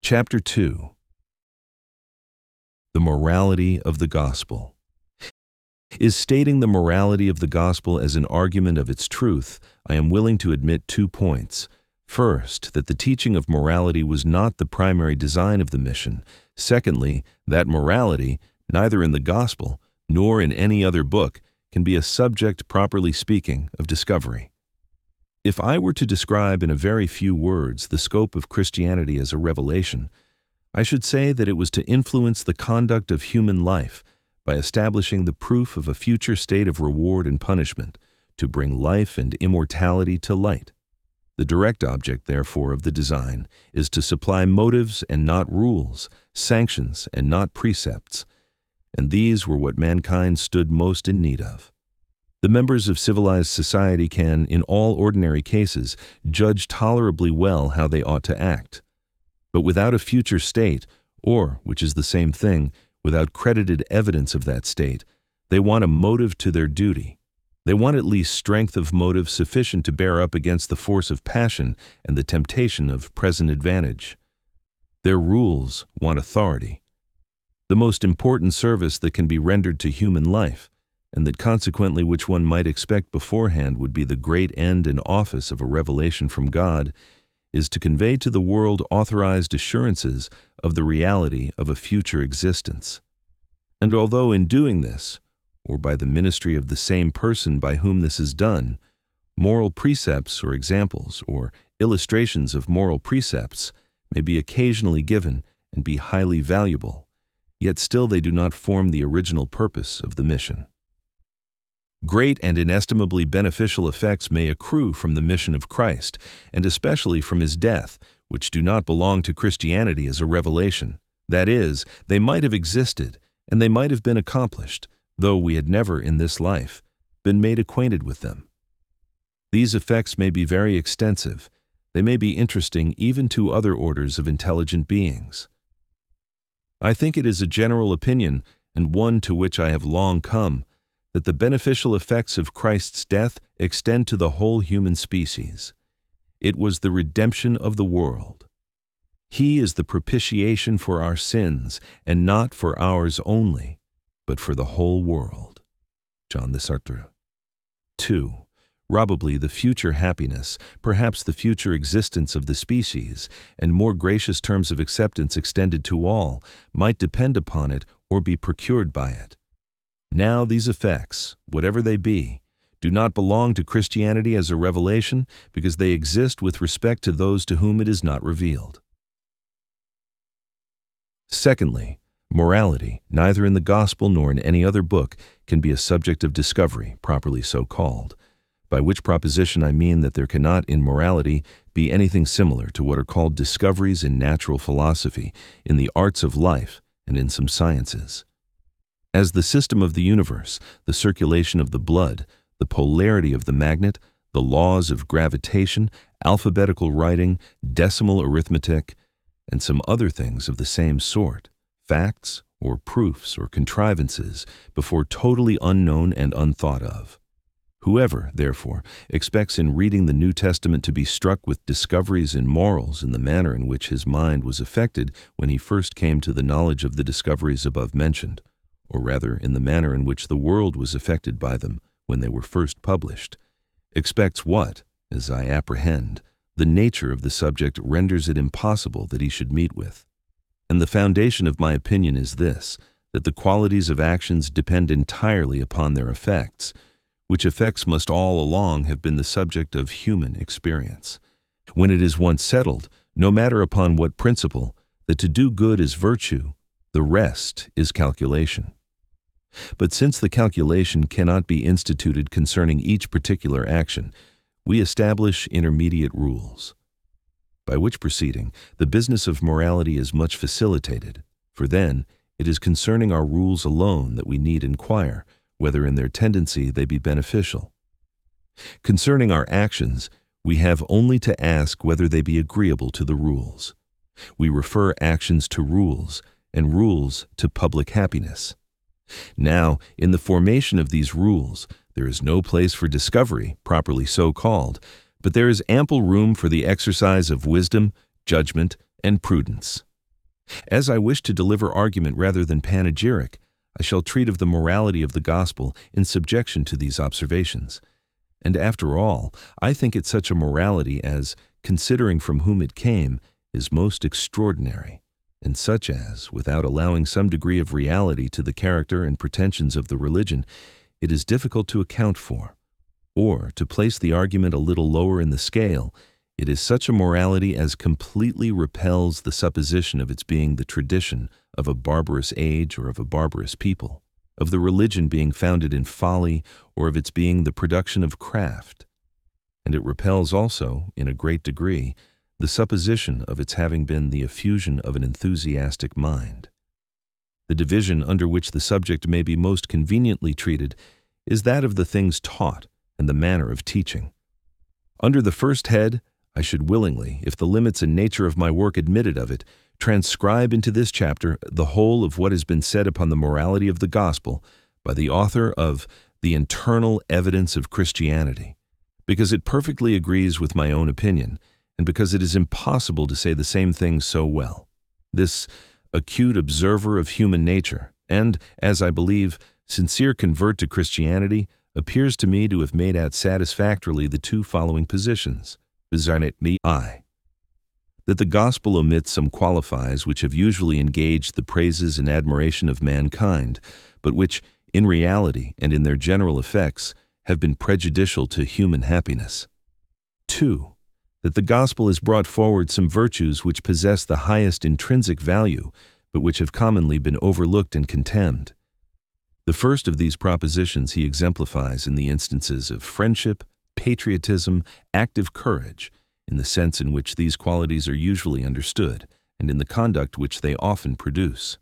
Chapter 2. The Morality of the Gospel. Is stating the morality of the gospel as an argument of its truth, I am willing to admit 2 points. First, that the teaching of morality was not the primary design of the mission. Secondly, that morality, neither in the gospel nor in any other book, can be a subject, properly speaking, of discovery. If I were to describe in a very few words the scope of Christianity as a revelation, I should say that it was to influence the conduct of human life by establishing the proof of a future state of reward and punishment, to bring life and immortality to light. The direct object, therefore, of the design is to supply motives and not rules, sanctions and not precepts, and these were what mankind stood most in need of. The members of civilized society can, in all ordinary cases, judge tolerably well how they ought to act. But without a future state, or, which is the same thing, without credited evidence of that state, they want a motive to their duty. They want at least strength of motive sufficient to bear up against the force of passion and the temptation of present advantage. Their rules want authority, the most important service that can be rendered to human life, and that consequently which one might expect beforehand would be the great end and office of a revelation from God, is to convey to the world authorized assurances of the reality of a future existence. And although in doing this, or by the ministry of the same person by whom this is done, moral precepts or examples or illustrations of moral precepts may be occasionally given and be highly valuable, yet still they do not form the original purpose of the mission. Great and inestimably beneficial effects may accrue from the mission of Christ, and especially from his death, which do not belong to Christianity as a revelation. That is, they might have existed, and they might have been accomplished, though we had never in this life been made acquainted with them. These effects may be very extensive. They may be interesting even to other orders of intelligent beings. I think it is a general opinion, and one to which I have long come, that the beneficial effects of Christ's death extend to the whole human species. It was the redemption of the world. He is the propitiation for our sins, and not for ours only, but for the whole world. John the Sartre. 2. Probably the future happiness, perhaps the future existence of the species, and more gracious terms of acceptance extended to all, might depend upon it or be procured by it. Now these effects, whatever they be, do not belong to Christianity as a revelation because they exist with respect to those to whom it is not revealed. Secondly, morality, neither in the gospel nor in any other book, can be a subject of discovery, properly so called, by which proposition I mean that there cannot in morality be anything similar to what are called discoveries in natural philosophy, in the arts of life, and in some sciences. As the system of the universe, the circulation of the blood, the polarity of the magnet, the laws of gravitation, alphabetical writing, decimal arithmetic, and some other things of the same sort, facts or proofs or contrivances, before totally unknown and unthought of. Whoever, therefore, expects in reading the New Testament to be struck with discoveries in morals in the manner in which his mind was affected when he first came to the knowledge of the discoveries above mentioned, or rather in the manner in which the world was affected by them when they were first published, expects what, as I apprehend, the nature of the subject renders it impossible that he should meet with. And the foundation of my opinion is this, that the qualities of actions depend entirely upon their effects, which effects must all along have been the subject of human experience. When it is once settled, no matter upon what principle, that to do good is virtue, the rest is calculation. But since the calculation cannot be instituted concerning each particular action, we establish intermediate rules, by which proceeding the business of morality is much facilitated, for then it is concerning our rules alone that we need inquire whether in their tendency they be beneficial. Concerning our actions, we have only to ask whether they be agreeable to the rules. We refer actions to rules, and rules to public happiness. Now, in the formation of these rules, there is no place for discovery, properly so called, but there is ample room for the exercise of wisdom, judgment, and prudence. As I wish to deliver argument rather than panegyric, I shall treat of the morality of the gospel in subjection to these observations. And after all, I think it such a morality as, considering from whom it came, is most extraordinary, and such as, without allowing some degree of reality to the character and pretensions of the religion, it is difficult to account for. Or, to place the argument a little lower in the scale, it is such a morality as completely repels the supposition of its being the tradition of a barbarous age or of a barbarous people, of the religion being founded in folly, or of its being the production of craft. And it repels also, in a great degree, the supposition of its having been the effusion of an enthusiastic mind. The division under which the subject may be most conveniently treated is that of the things taught and the manner of teaching. Under the first head, I should willingly, if the limits and nature of my work admitted of it, transcribe into this chapter the whole of what has been said upon the morality of the gospel by the author of The Internal Evidence of Christianity, because it perfectly agrees with my own opinion, and because it is impossible to say the same thing so well. This acute observer of human nature, and, as I believe, sincere convert to Christianity, appears to me to have made out satisfactorily the two following positions. I. That the gospel omits some qualifies which have usually engaged the praises and admiration of mankind, but which, in reality and in their general effects, have been prejudicial to human happiness. 2. That the gospel has brought forward some virtues which possess the highest intrinsic value, but which have commonly been overlooked and contemned. The first of these propositions he exemplifies in the instances of friendship, patriotism, active courage, in the sense in which these qualities are usually understood, and in the conduct which they often produce.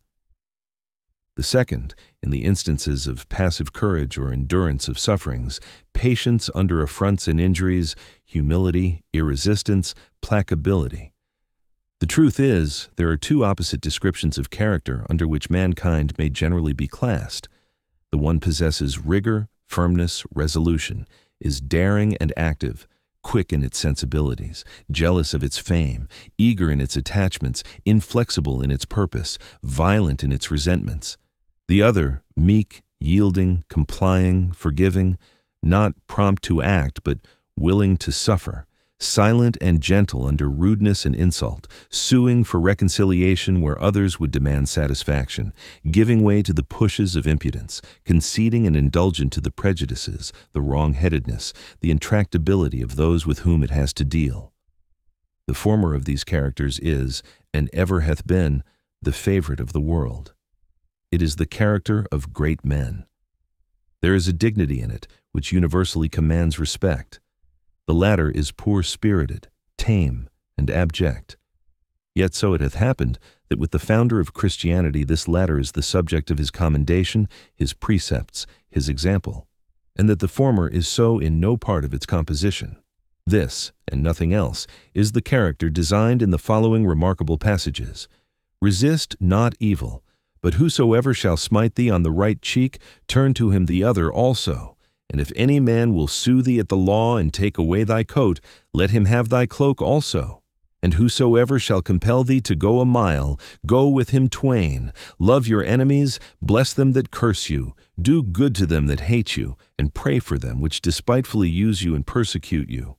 The second, in the instances of passive courage or endurance of sufferings, patience under affronts and injuries, humility, irresistance, placability. The truth is, there are two opposite descriptions of character under which mankind may generally be classed. The one possesses rigor, firmness, resolution, is daring and active, quick in its sensibilities, jealous of its fame, eager in its attachments, inflexible in its purpose, violent in its resentments. The other, meek, yielding, complying, forgiving, not prompt to act, but willing to suffer, silent and gentle under rudeness and insult, suing for reconciliation where others would demand satisfaction, giving way to the pushes of impudence, conceding and indulgent to the prejudices, the wrong-headedness, the intractability of those with whom it has to deal. The former of these characters is, and ever hath been, the favorite of the world. It is the character of great men. There is a dignity in it which universally commands respect. The latter is poor-spirited, tame, and abject. Yet so it hath happened that with the founder of Christianity this latter is the subject of his commendation, his precepts, his example, and that the former is so in no part of its composition. This, and nothing else, is the character designed in the following remarkable passages. Resist not evil, but whosoever shall smite thee on the right cheek, turn to him the other also. And if any man will sue thee at the law and take away thy coat, let him have thy cloak also. And whosoever shall compel thee to go a mile, go with him twain. Love your enemies, bless them that curse you, do good to them that hate you, and pray for them which despitefully use you and persecute you.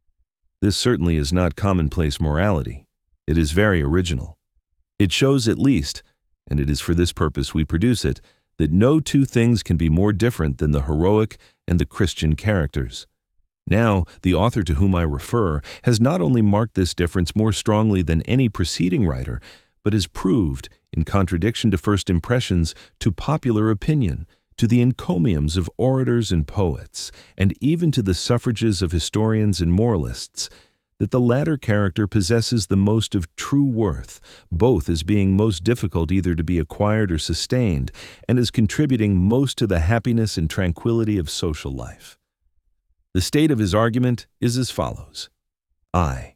This certainly is not commonplace morality. It is very original. It shows at least, and it is for this purpose we produce it, that no two things can be more different than the heroic and the Christian characters. Now, the author to whom I refer has not only marked this difference more strongly than any preceding writer, but has proved, in contradiction to first impressions, to popular opinion, to the encomiums of orators and poets, and even to the suffrages of historians and moralists, that the latter character possesses the most of true worth, both as being most difficult either to be acquired or sustained, and as contributing most to the happiness and tranquility of social life. The state of his argument is as follows. I.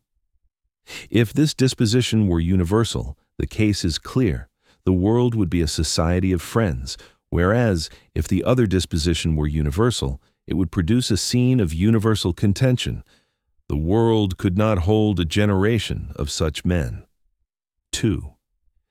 If this disposition were universal, the case is clear. The world would be a society of friends, whereas, if the other disposition were universal, it would produce a scene of universal contention. The world could not hold a generation of such men. 2.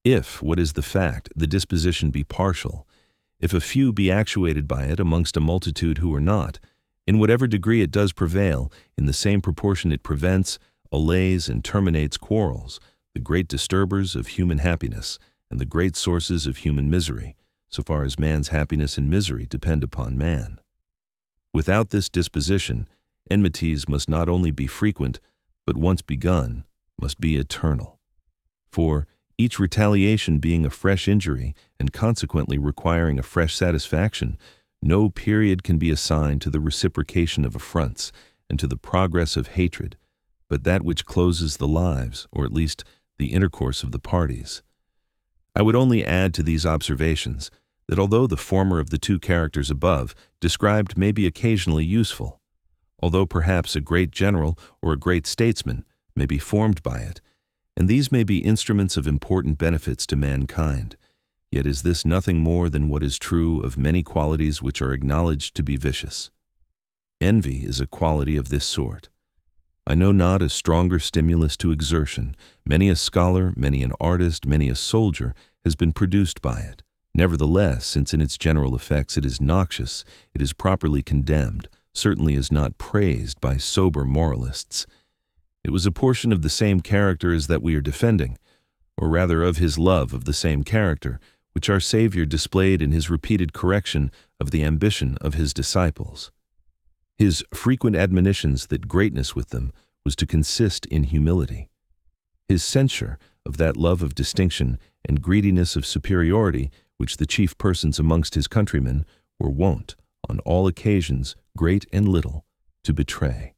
If, what is the fact, the disposition be partial, if a few be actuated by it amongst a multitude who are not, in whatever degree it does prevail, in the same proportion it prevents, allays, and terminates quarrels, the great disturbers of human happiness, and the great sources of human misery, so far as man's happiness and misery depend upon man. Without this disposition, enmities must not only be frequent, but once begun, must be eternal. For, each retaliation being a fresh injury, and consequently requiring a fresh satisfaction, no period can be assigned to the reciprocation of affronts, and to the progress of hatred, but that which closes the lives, or at least the intercourse of the parties. I would only add to these observations, that although the former of the two characters above described may be occasionally useful, although perhaps a great general or a great statesman may be formed by it, and these may be instruments of important benefits to mankind, yet is this nothing more than what is true of many qualities which are acknowledged to be vicious. Envy is a quality of this sort. I know not a stronger stimulus to exertion. Many a scholar, many an artist, many a soldier has been produced by it. Nevertheless, since in its general effects it is noxious, it is properly condemned, certainly is not praised by sober moralists. It was a portion of the same character as that we are defending, or rather of his love of the same character, which our Savior displayed in his repeated correction of the ambition of his disciples. His frequent admonitions that greatness with them was to consist in humility. His censure of that love of distinction and greediness of superiority which the chief persons amongst his countrymen were wont, on all occasions, great and little, to betray.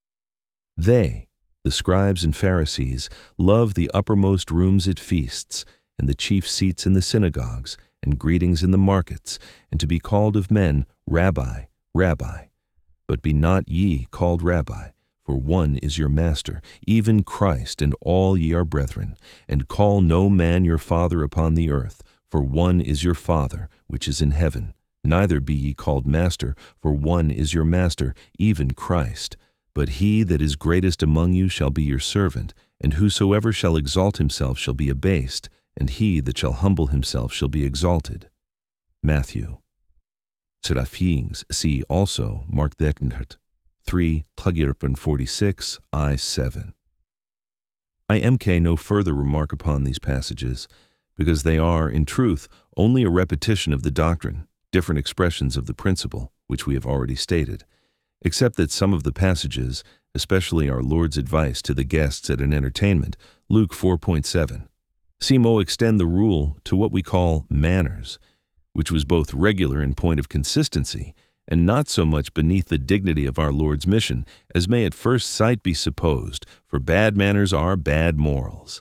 They, the scribes and Pharisees, love the uppermost rooms at feasts, and the chief seats in the synagogues, and greetings in the markets, and to be called of men, Rabbi, Rabbi. But be not ye called Rabbi, for one is your master, even Christ, and all ye are brethren. And call no man your father upon the earth, for one is your Father, which is in heaven. Neither be ye called master, for one is your master, even Christ. But he that is greatest among you shall be your servant, and whosoever shall exalt himself shall be abased, and he that shall humble himself shall be exalted. Matthew. Seraphings, see also Mark 3, 46, I-7. I MK no further remark upon these passages, because they are, in truth, only a repetition of the doctrine, different expressions of the principle, which we have already stated, except that some of the passages, especially our Lord's advice to the guests at an entertainment, Luke 4.7, seem to extend the rule to what we call manners, which was both regular in point of consistency and not so much beneath the dignity of our Lord's mission as may at first sight be supposed, for bad manners are bad morals.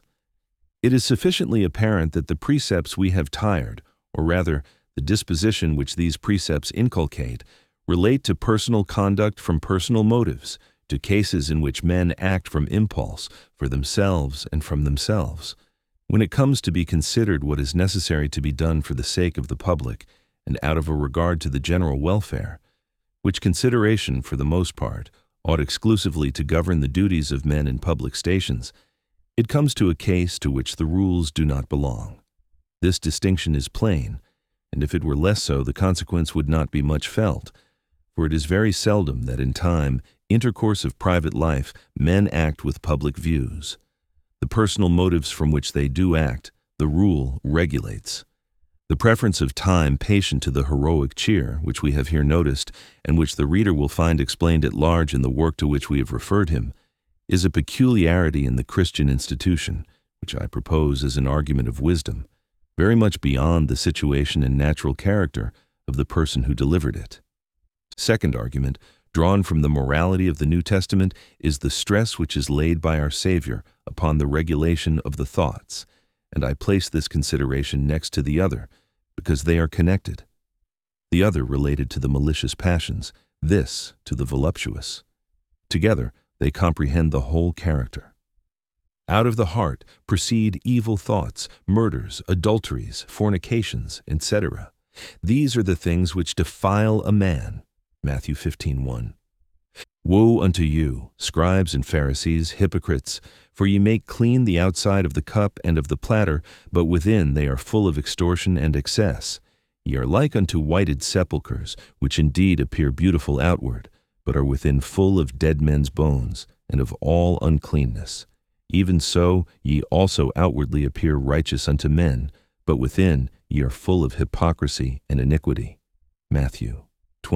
It is sufficiently apparent that the precepts we have tired, or rather, the disposition which these precepts inculcate, relate to personal conduct from personal motives, to cases in which men act from impulse, for themselves and from themselves. When it comes to be considered what is necessary to be done for the sake of the public, and out of a regard to the general welfare, which consideration, for the most part, ought exclusively to govern the duties of men in public stations, it comes to a case to which the rules do not belong. This distinction is plain, and if it were less so, the consequence would not be much felt, for it is very seldom that in time, intercourse of private life, men act with public views. The personal motives from which they do act, the rule regulates. The preference of time patient to the heroic cheer, which we have here noticed, and which the reader will find explained at large in the work to which we have referred him, is a peculiarity in the Christian institution, which I propose as an argument of wisdom, very much beyond the situation and natural character of the person who delivered it. Second argument, drawn from the morality of the New Testament, is the stress which is laid by our Savior upon the regulation of the thoughts, and I place this consideration next to the other, because they are connected. The other related to the malicious passions, this to the voluptuous. Together, they comprehend the whole character. Out of the heart proceed evil thoughts, murders, adulteries, fornications, etc. These are the things which defile a man. Matthew 15:1. Woe unto you, scribes and Pharisees, hypocrites! For ye make clean the outside of the cup and of the platter, but within they are full of extortion and excess. Ye are like unto whited sepulchres, which indeed appear beautiful outward, but are within full of dead men's bones, and of all uncleanness. Even so ye also outwardly appear righteous unto men, but within ye are full of hypocrisy and iniquity. Matthew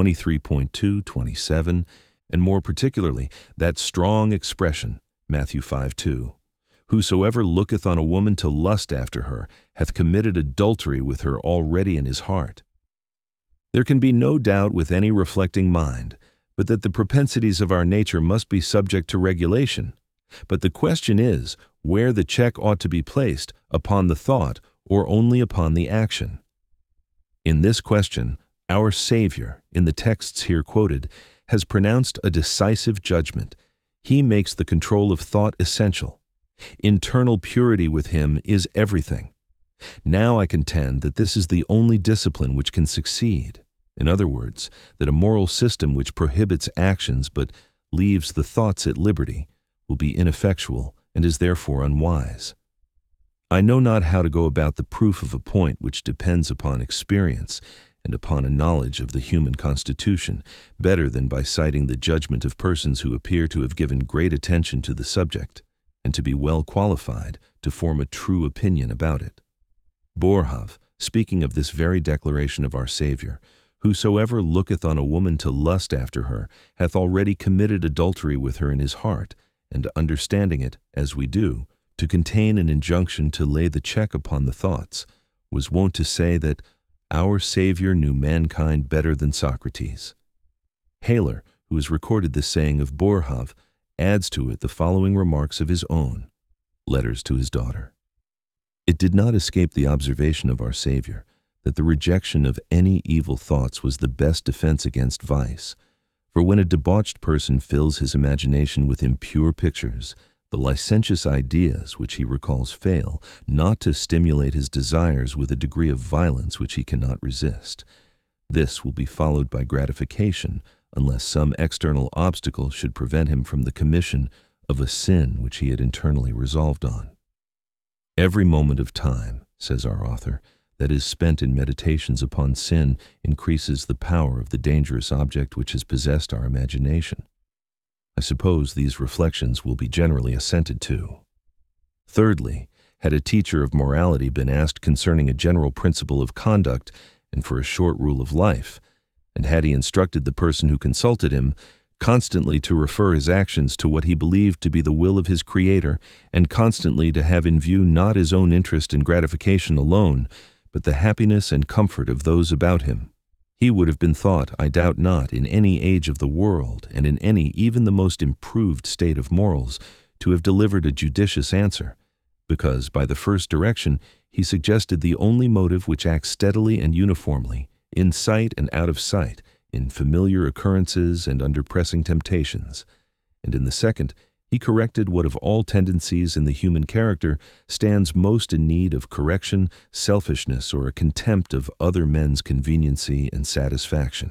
23:2-27, and more particularly that strong expression, Matthew 5:2. Whosoever looketh on a woman to lust after her hath committed adultery with her already in his heart. There can be no doubt with any reflecting mind, but that the propensities of our nature must be subject to regulation. But the question is, where the check ought to be placed, upon the thought or only upon the action? In this question, our Savior, in the texts here quoted, has pronounced a decisive judgment. He makes the control of thought essential. Internal purity with him is everything. Now I contend that this is the only discipline which can succeed. In other words, that a moral system which prohibits actions but leaves the thoughts at liberty will be ineffectual and is therefore unwise. I know not how to go about the proof of a point which depends upon experience and upon a knowledge of the human constitution, better than by citing the judgment of persons who appear to have given great attention to the subject, and to be well qualified to form a true opinion about it. Boerhaave, speaking of this very declaration of our Savior, whosoever looketh on a woman to lust after her hath already committed adultery with her in his heart, and understanding it, as we do, to contain an injunction to lay the check upon the thoughts, was wont to say that our Savior knew mankind better than Socrates. Haller, who has recorded this saying of Boerhaave, adds to it the following remarks of his own, Letters to his daughter. It did not escape the observation of our Savior that the rejection of any evil thoughts was the best defense against vice, for when a debauched person fills his imagination with impure pictures, the licentious ideas which he recalls fail not to stimulate his desires with a degree of violence which he cannot resist. This will be followed by gratification, unless some external obstacle should prevent him from the commission of a sin which he had internally resolved on. Every moment of time, says our author, that is spent in meditations upon sin increases the power of the dangerous object which has possessed our imagination. I suppose these reflections will be generally assented to. Thirdly, had a teacher of morality been asked concerning a general principle of conduct and for a short rule of life, and had he instructed the person who consulted him constantly to refer his actions to what he believed to be the will of his Creator, and constantly to have in view not his own interest and gratification alone, but the happiness and comfort of those about him, he would have been thought, I doubt not, in any age of the world, and in any, even the most improved state of morals, to have delivered a judicious answer, because by the first direction he suggested the only motive which acts steadily and uniformly, in sight and out of sight, in familiar occurrences and under pressing temptations, and in the second he corrected what of all tendencies in the human character stands most in need of correction, selfishness, or a contempt of other men's conveniency and satisfaction.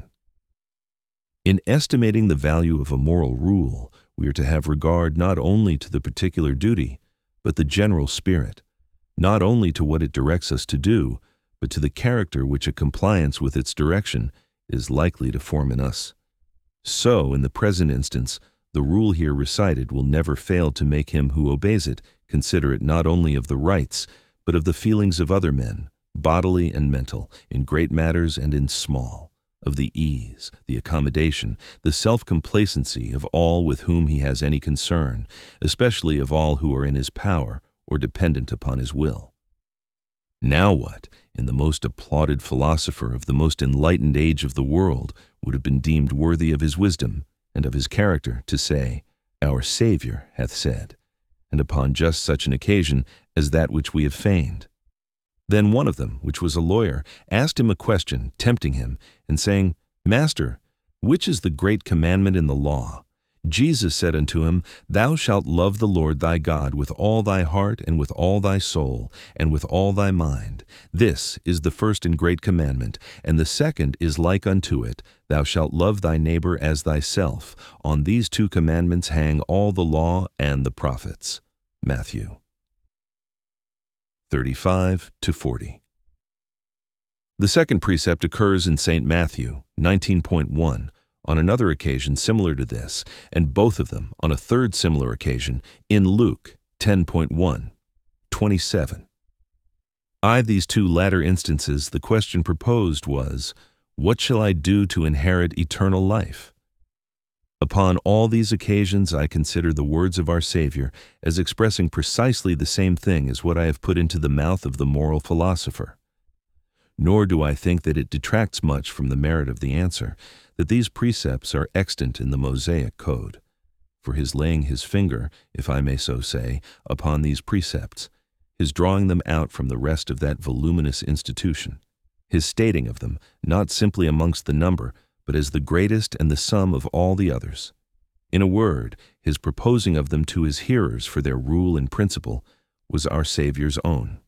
In estimating the value of a moral rule, we are to have regard not only to the particular duty, but the general spirit, not only to what it directs us to do, but to the character which a compliance with its direction is likely to form in us. So, in the present instance, the rule here recited will never fail to make him who obeys it considerate not only of the rights, but of the feelings of other men, bodily and mental, in great matters and in small, of the ease, the accommodation, the self-complacency of all with whom he has any concern, especially of all who are in his power or dependent upon his will. Now what, in the most applauded philosopher of the most enlightened age of the world, would have been deemed worthy of his wisdom and of his character to say, Our Savior hath said, and upon just such an occasion as that which we have feigned? Then one of them, which was a lawyer, asked him a question, tempting him, and saying, Master, which is the great commandment in the law? Jesus said unto him, Thou shalt love the Lord thy God with all thy heart, and with all thy soul, and with all thy mind. This is the first and great commandment, and the second is like unto it, Thou shalt love thy neighbor as thyself. On these two commandments hang all the law and the prophets. Matthew 35-40. The second precept occurs in St. Matthew 19.1, on another occasion similar to this, and both of them on a third similar occasion in Luke 10.1, 27. These two latter instances, the question proposed was, What shall I do to inherit eternal life? Upon all these occasions I consider the words of our Savior as expressing precisely the same thing as what I have put into the mouth of the moral philosopher. Nor do I think that it detracts much from the merit of the answer that these precepts are extant in the Mosaic Code. For his laying his finger, if I may so say, upon these precepts, his drawing them out from the rest of that voluminous institution, his stating of them, not simply amongst the number, but as the greatest and the sum of all the others. In a word, his proposing of them to his hearers for their rule and principle was our Savior's own.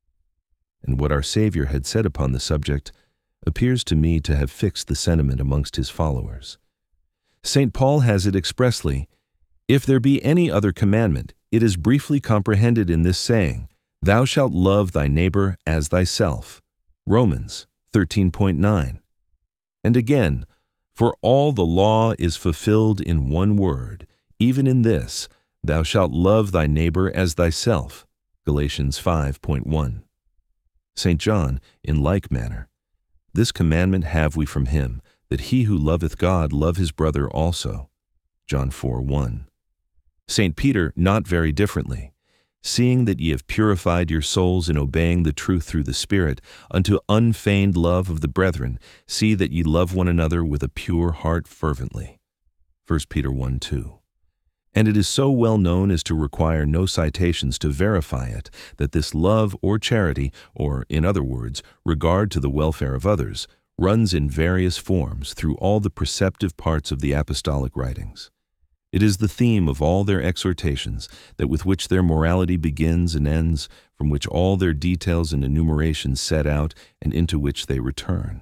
And what our Savior had said upon the subject appears to me to have fixed the sentiment amongst his followers. St. Paul has it expressly, If there be any other commandment, it is briefly comprehended in this saying, Thou shalt love thy neighbor as thyself. Romans 13.9. And again, For all the law is fulfilled in one word, even in this, Thou shalt love thy neighbor as thyself. Galatians 5.1. St. John, in like manner, This commandment have we from him, that he who loveth God love his brother also. John 4:1. St. Peter, not very differently, Seeing that ye have purified your souls in obeying the truth through the Spirit, unto unfeigned love of the brethren, see that ye love one another with a pure heart fervently. 1 Peter 1:2. And it is so well known as to require no citations to verify it, that this love or charity, or, in other words, regard to the welfare of others, runs in various forms through all the preceptive parts of the apostolic writings. It is the theme of all their exhortations, that with which their morality begins and ends, from which all their details and enumerations set out, and into which they return.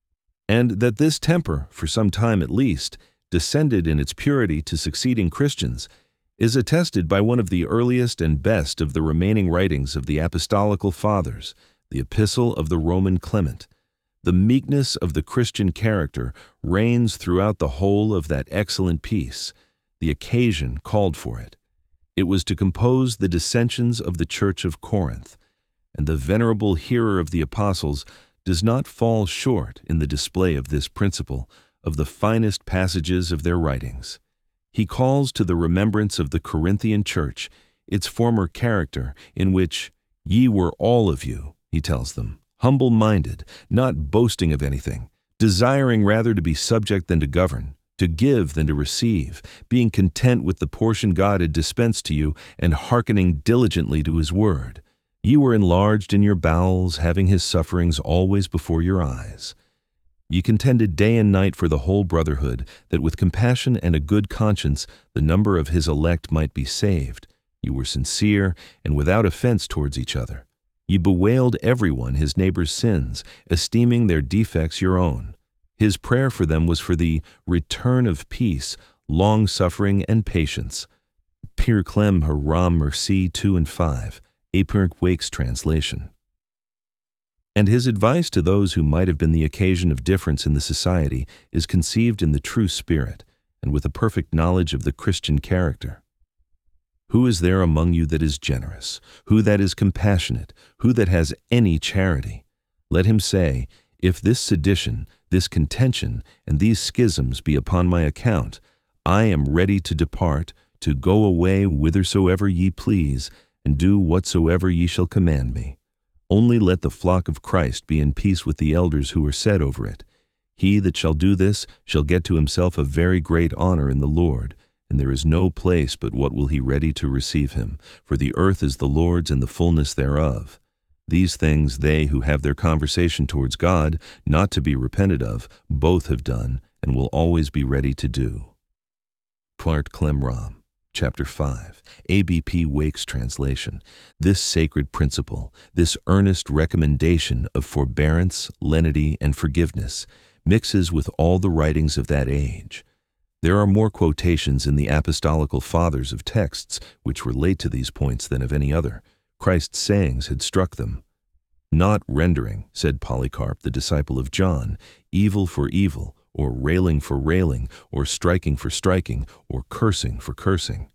And that this temper, for some time at least, descended in its purity to succeeding Christians, is attested by one of the earliest and best of the remaining writings of the Apostolical Fathers, the Epistle of the Roman Clement. The meekness of the Christian character reigns throughout the whole of that excellent piece. The occasion called for it. It was to compose the dissensions of the Church of Corinth, and the venerable hearer of the apostles does not fall short in the display of this principle of the finest passages of their writings. He calls to the remembrance of the Corinthian church its former character, in which ye were all of you, he tells them, humble-minded, not boasting of anything, desiring rather to be subject than to govern, to give than to receive, being content with the portion God had dispensed to you, and hearkening diligently to his word. Ye were enlarged in your bowels, having his sufferings always before your eyes. Ye contended day and night for the whole brotherhood, that with compassion and a good conscience the number of his elect might be saved. You were sincere and without offense towards each other. Ye bewailed every one his neighbor's sins, esteeming their defects your own. His prayer for them was for the return of peace, long-suffering, and patience. Pierre Clem Haram Merci 2 and 5, Apernk Wake's translation. And his advice to those who might have been the occasion of difference in the society is conceived in the true spirit, and with a perfect knowledge of the Christian character. Who is there among you that is generous? Who that is compassionate? Who that has any charity? Let him say, if this sedition, this contention, and these schisms be upon my account, I am ready to depart, to go away whithersoever ye please, and do whatsoever ye shall command me. Only let the flock of Christ be in peace with the elders who are set over it. He that shall do this shall get to himself a very great honor in the Lord, and there is no place but what will he ready to receive him, for the earth is the Lord's and the fullness thereof. These things they who have their conversation towards God, not to be repented of, both have done, and will always be ready to do. Kwart Klemram, Chapter 5, ABP Wake's translation. This sacred principle, this earnest recommendation of forbearance, lenity, and forgiveness, mixes with all the writings of that age. There are more quotations in the apostolical fathers of texts which relate to these points than of any other. Christ's sayings had struck them. Not rendering, said Polycarp, the disciple of John, evil for evil, or railing for railing, or striking for striking, or cursing for cursing.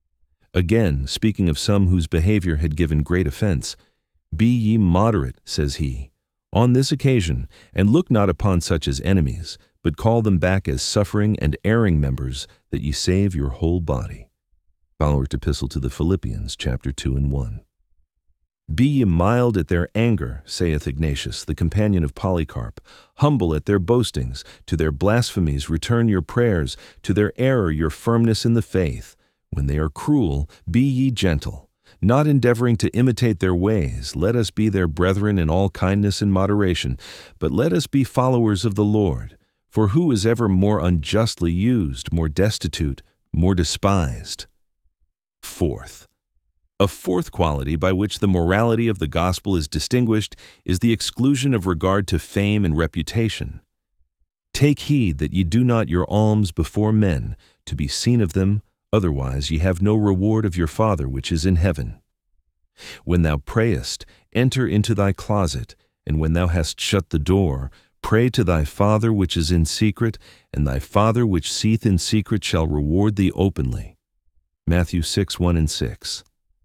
Again, speaking of some whose behavior had given great offense, "Be ye moderate," says he, "on this occasion, and look not upon such as enemies, but call them back as suffering and erring members, that ye save your whole body." Followed Epistle to the Philippians, chapter 2 and 1. "Be ye mild at their anger," saith Ignatius, the companion of Polycarp, "humble at their boastings, to their blasphemies return your prayers, to their error your firmness in the faith. When they are cruel, be ye gentle. Not endeavoring to imitate their ways, let us be their brethren in all kindness and moderation, but let us be followers of the Lord. For who is ever more unjustly used, more destitute, more despised?" Fourth, a fourth quality by which the morality of the gospel is distinguished is the exclusion of regard to fame and reputation. "Take heed that ye do not your alms before men, to be seen of them, otherwise ye have no reward of your Father which is in heaven. When thou prayest, enter into thy closet, and when thou hast shut the door, pray to thy Father which is in secret, and thy Father which seeth in secret shall reward thee openly." Matthew 6:1 and 6.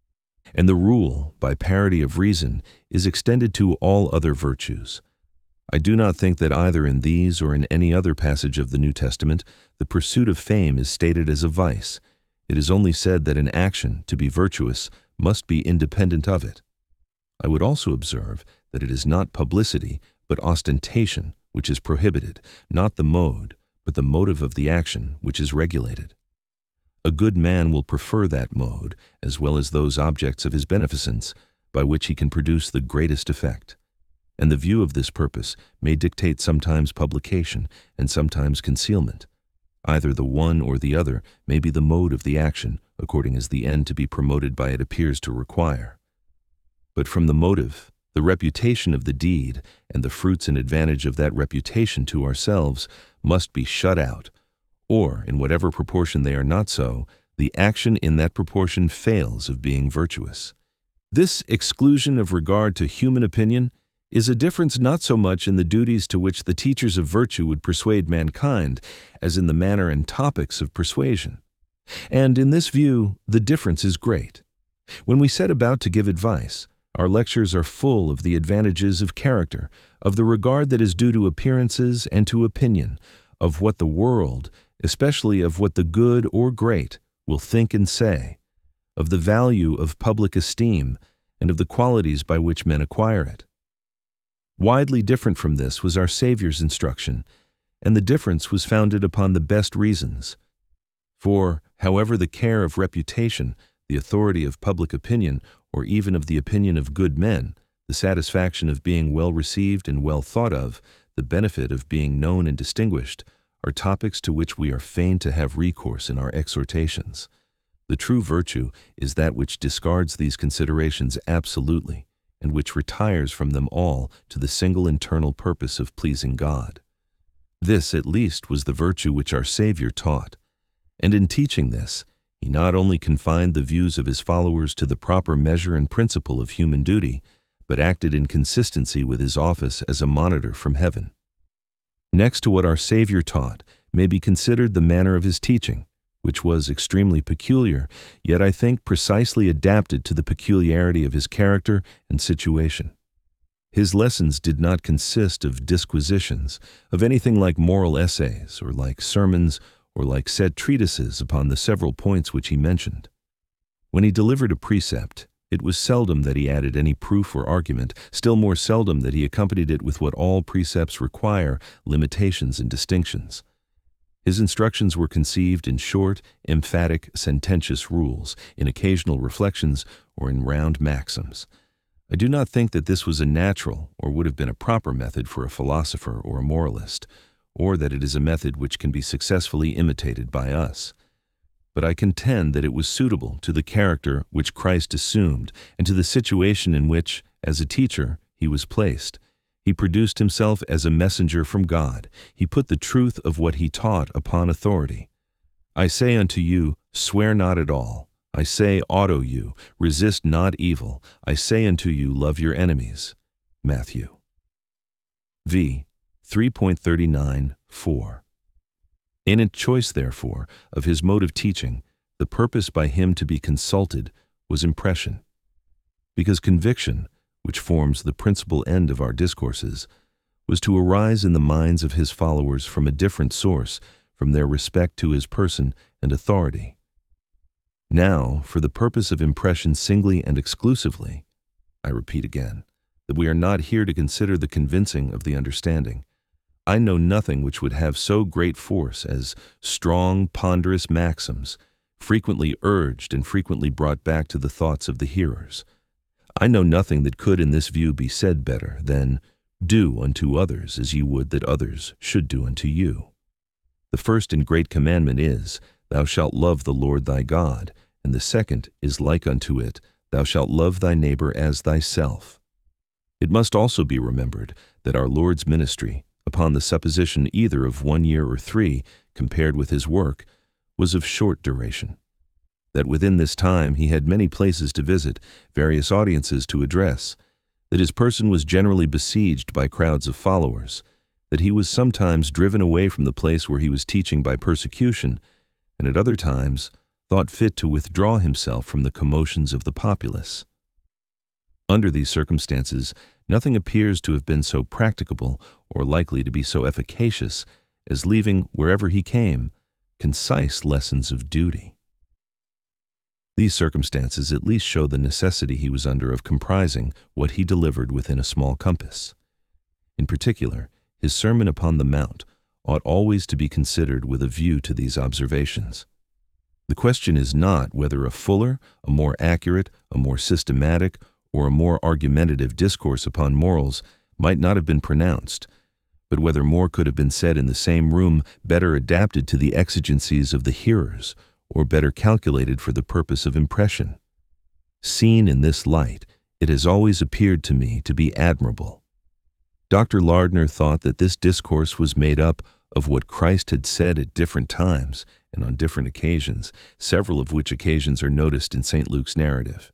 And the rule, by parity of reason, is extended to all other virtues. I do not think that either in these or in any other passage of the New Testament the pursuit of fame is stated as a vice. It is only said that an action, to be virtuous, must be independent of it. I would also observe that it is not publicity, but ostentation, which is prohibited, not the mode, but the motive of the action, which is regulated. A good man will prefer that mode, as well as those objects of his beneficence, by which he can produce the greatest effect. And the view of this purpose may dictate sometimes publication and sometimes concealment. Either the one or the other may be the mode of the action, according as the end to be promoted by it appears to require. But from the motive, the reputation of the deed, and the fruits and advantage of that reputation to ourselves must be shut out, or, in whatever proportion they are not so, the action in that proportion fails of being virtuous. This exclusion of regard to human opinion is a difference not so much in the duties to which the teachers of virtue would persuade mankind, as in the manner and topics of persuasion. And in this view, the difference is great. When we set about to give advice, our lectures are full of the advantages of character, of the regard that is due to appearances and to opinion, of what the world, especially of what the good or great, will think and say, of the value of public esteem, and of the qualities by which men acquire it. Widely different from this was our Savior's instruction, and the difference was founded upon the best reasons. For, however the care of reputation, the authority of public opinion, or even of the opinion of good men, the satisfaction of being well received and well thought of, the benefit of being known and distinguished, are topics to which we are fain to have recourse in our exhortations. The true virtue is that which discards these considerations absolutely, and which retires from them all to the single internal purpose of pleasing God. This, at least, was the virtue which our Savior taught, and in teaching this, he not only confined the views of his followers to the proper measure and principle of human duty, but acted in consistency with his office as a monitor from heaven. Next to what our Savior taught may be considered the manner of his teaching, which was extremely peculiar, yet I think precisely adapted to the peculiarity of his character and situation. His lessons did not consist of disquisitions, of anything like moral essays, or like sermons, or like set treatises upon the several points which he mentioned. When he delivered a precept, it was seldom that he added any proof or argument, still more seldom that he accompanied it with what all precepts require, limitations and distinctions. His instructions were conceived in short, emphatic, sententious rules, in occasional reflections, or in round maxims. I do not think that this was a natural, or would have been a proper method for a philosopher or a moralist, or that it is a method which can be successfully imitated by us. but I contend that it was suitable to the character which Christ assumed and to the situation in which, as a teacher, he was placed. He produced himself as a messenger from God. He put the truth of what he taught upon authority. I say unto you, swear not at all. I say, auto you, resist not evil. I say unto you, love your enemies. Matthew. V. 3.39.4. In its choice, therefore, of his mode of teaching, the purpose by him to be consulted was impression. Because conviction, which forms the principal end of our discourses, was to arise in the minds of his followers from a different source, from their respect to his person and authority. Now, for the purpose of impression singly and exclusively, I repeat again, that we are not here to consider the convincing of the understanding. I know nothing which would have so great force as strong, ponderous maxims, frequently urged and frequently brought back to the thoughts of the hearers. I know nothing that could in this view be said better than, do unto others as ye would that others should do unto you. The first and great commandment is, Thou shalt love the Lord thy God, and the second is like unto it, Thou shalt love thy neighbor as thyself. It must also be remembered that our Lord's ministry, upon the supposition either of 1 year or 3, compared with his work, was of short duration. That within this time he had many places to visit, various audiences to address, that his person was generally besieged by crowds of followers, that he was sometimes driven away from the place where he was teaching by persecution, and at other times thought fit to withdraw himself from the commotions of the populace. Under these circumstances, nothing appears to have been so practicable or likely to be so efficacious as leaving, wherever he came, concise lessons of duty. These circumstances at least show the necessity he was under of comprising what he delivered within a small compass. In particular, his Sermon upon the Mount ought always to be considered with a view to these observations. The question is not whether a fuller, a more accurate, a more systematic, or a more argumentative discourse upon morals might not have been pronounced, but whether more could have been said in the same room better adapted to the exigencies of the hearers, or better calculated for the purpose of impression. Seen in this light, it has always appeared to me to be admirable. Dr. Lardner thought that this discourse was made up of what Christ had said at different times and on different occasions, several of which occasions are noticed in St. Luke's narrative.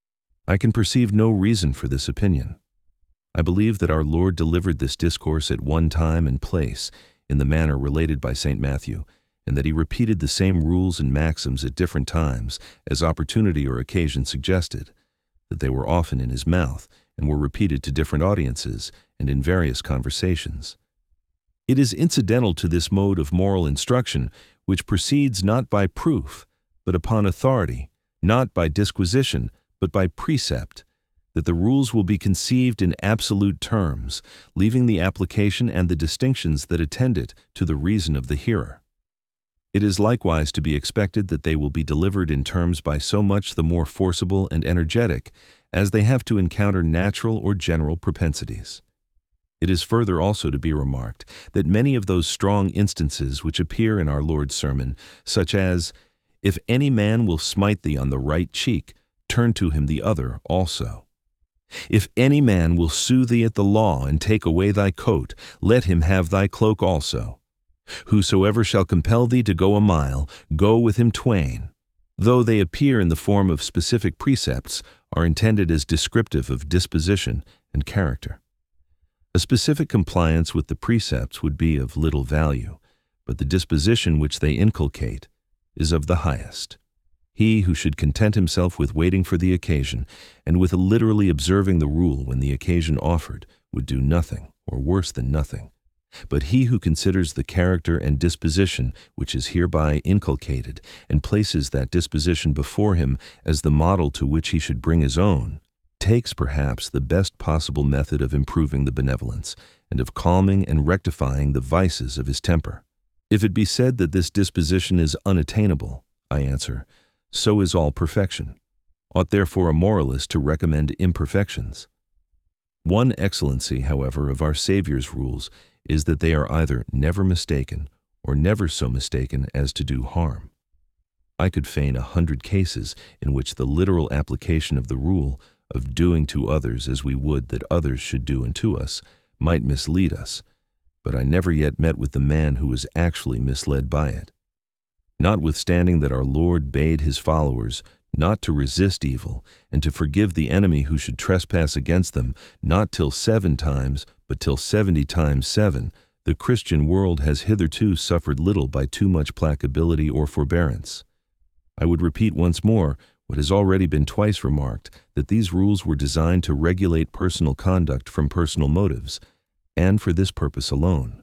I can perceive no reason for this opinion. I believe that our Lord delivered this discourse at one time and place, in the manner related by St. Matthew, and that he repeated the same rules and maxims at different times as opportunity or occasion suggested, that they were often in his mouth and were repeated to different audiences and in various conversations. It is incidental to this mode of moral instruction, which proceeds not by proof, but upon authority, not by disquisition, but by precept, that the rules will be conceived in absolute terms, leaving the application and the distinctions that attend it to the reason of the hearer. It is likewise to be expected that they will be delivered in terms by so much the more forcible and energetic as they have to encounter natural or general propensities. It is further also to be remarked that many of those strong instances which appear in our Lord's sermon, such as, If any man will smite thee on the right cheek, turn to him the other also. If any man will sue thee at the law and take away thy coat, let him have thy cloak also. Whosoever shall compel thee to go a mile, go with him twain. Though they appear in the form of specific precepts, are intended as descriptive of disposition and character. A specific compliance with the precepts would be of little value, but the disposition which they inculcate is of the highest. He who should content himself with waiting for the occasion, and with literally observing the rule when the occasion offered, would do nothing, or worse than nothing. But he who considers the character and disposition which is hereby inculcated, and places that disposition before him as the model to which he should bring his own, takes perhaps the best possible method of improving the benevolence, and of calming and rectifying the vices of his temper. If it be said that this disposition is unattainable, I answer, so is all perfection. Ought therefore a moralist to recommend imperfections? One excellency, however, of our Saviour's rules is that they are either never mistaken or never so mistaken as to do harm. I could feign 100 cases in which the literal application of the rule of doing to others as we would that others should do unto us might mislead us, but I never yet met with the man who was actually misled by it. Notwithstanding that our Lord bade his followers not to resist evil, and to forgive the enemy who should trespass against them, not till 7 times, but till 70 times 7, the Christian world has hitherto suffered little by too much placability or forbearance. I would repeat once more what has already been twice remarked, that these rules were designed to regulate personal conduct from personal motives, and for this purpose alone.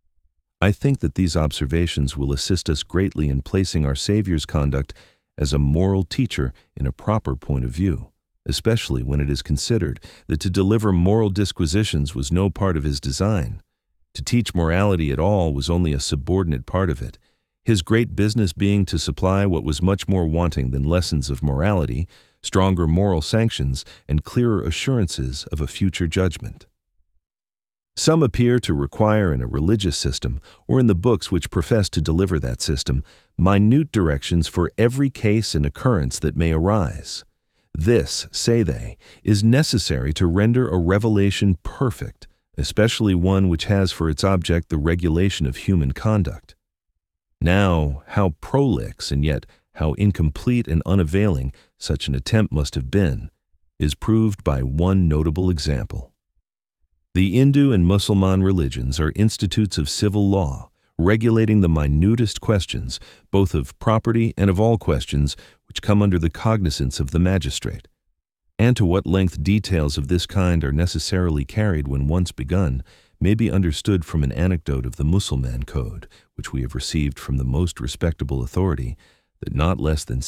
I think that these observations will assist us greatly in placing our Savior's conduct as a moral teacher in a proper point of view, especially when it is considered that to deliver moral disquisitions was no part of his design. To teach morality at all was only a subordinate part of it, his great business being to supply what was much more wanting than lessons of morality, stronger moral sanctions, and clearer assurances of a future judgment. Some appear to require in a religious system, or in the books which profess to deliver that system, minute directions for every case and occurrence that may arise. This, say they, is necessary to render a revelation perfect, especially one which has for its object the regulation of human conduct. Now, how prolix and yet how incomplete and unavailing such an attempt must have been, is proved by one notable example. The Hindu and Mussulman religions are institutes of civil law, regulating the minutest questions, both of property and of all questions which come under the cognizance of the magistrate. And to what length details of this kind are necessarily carried when once begun may be understood from an anecdote of the Mussulman code, which we have received from the most respectable authority, that not less than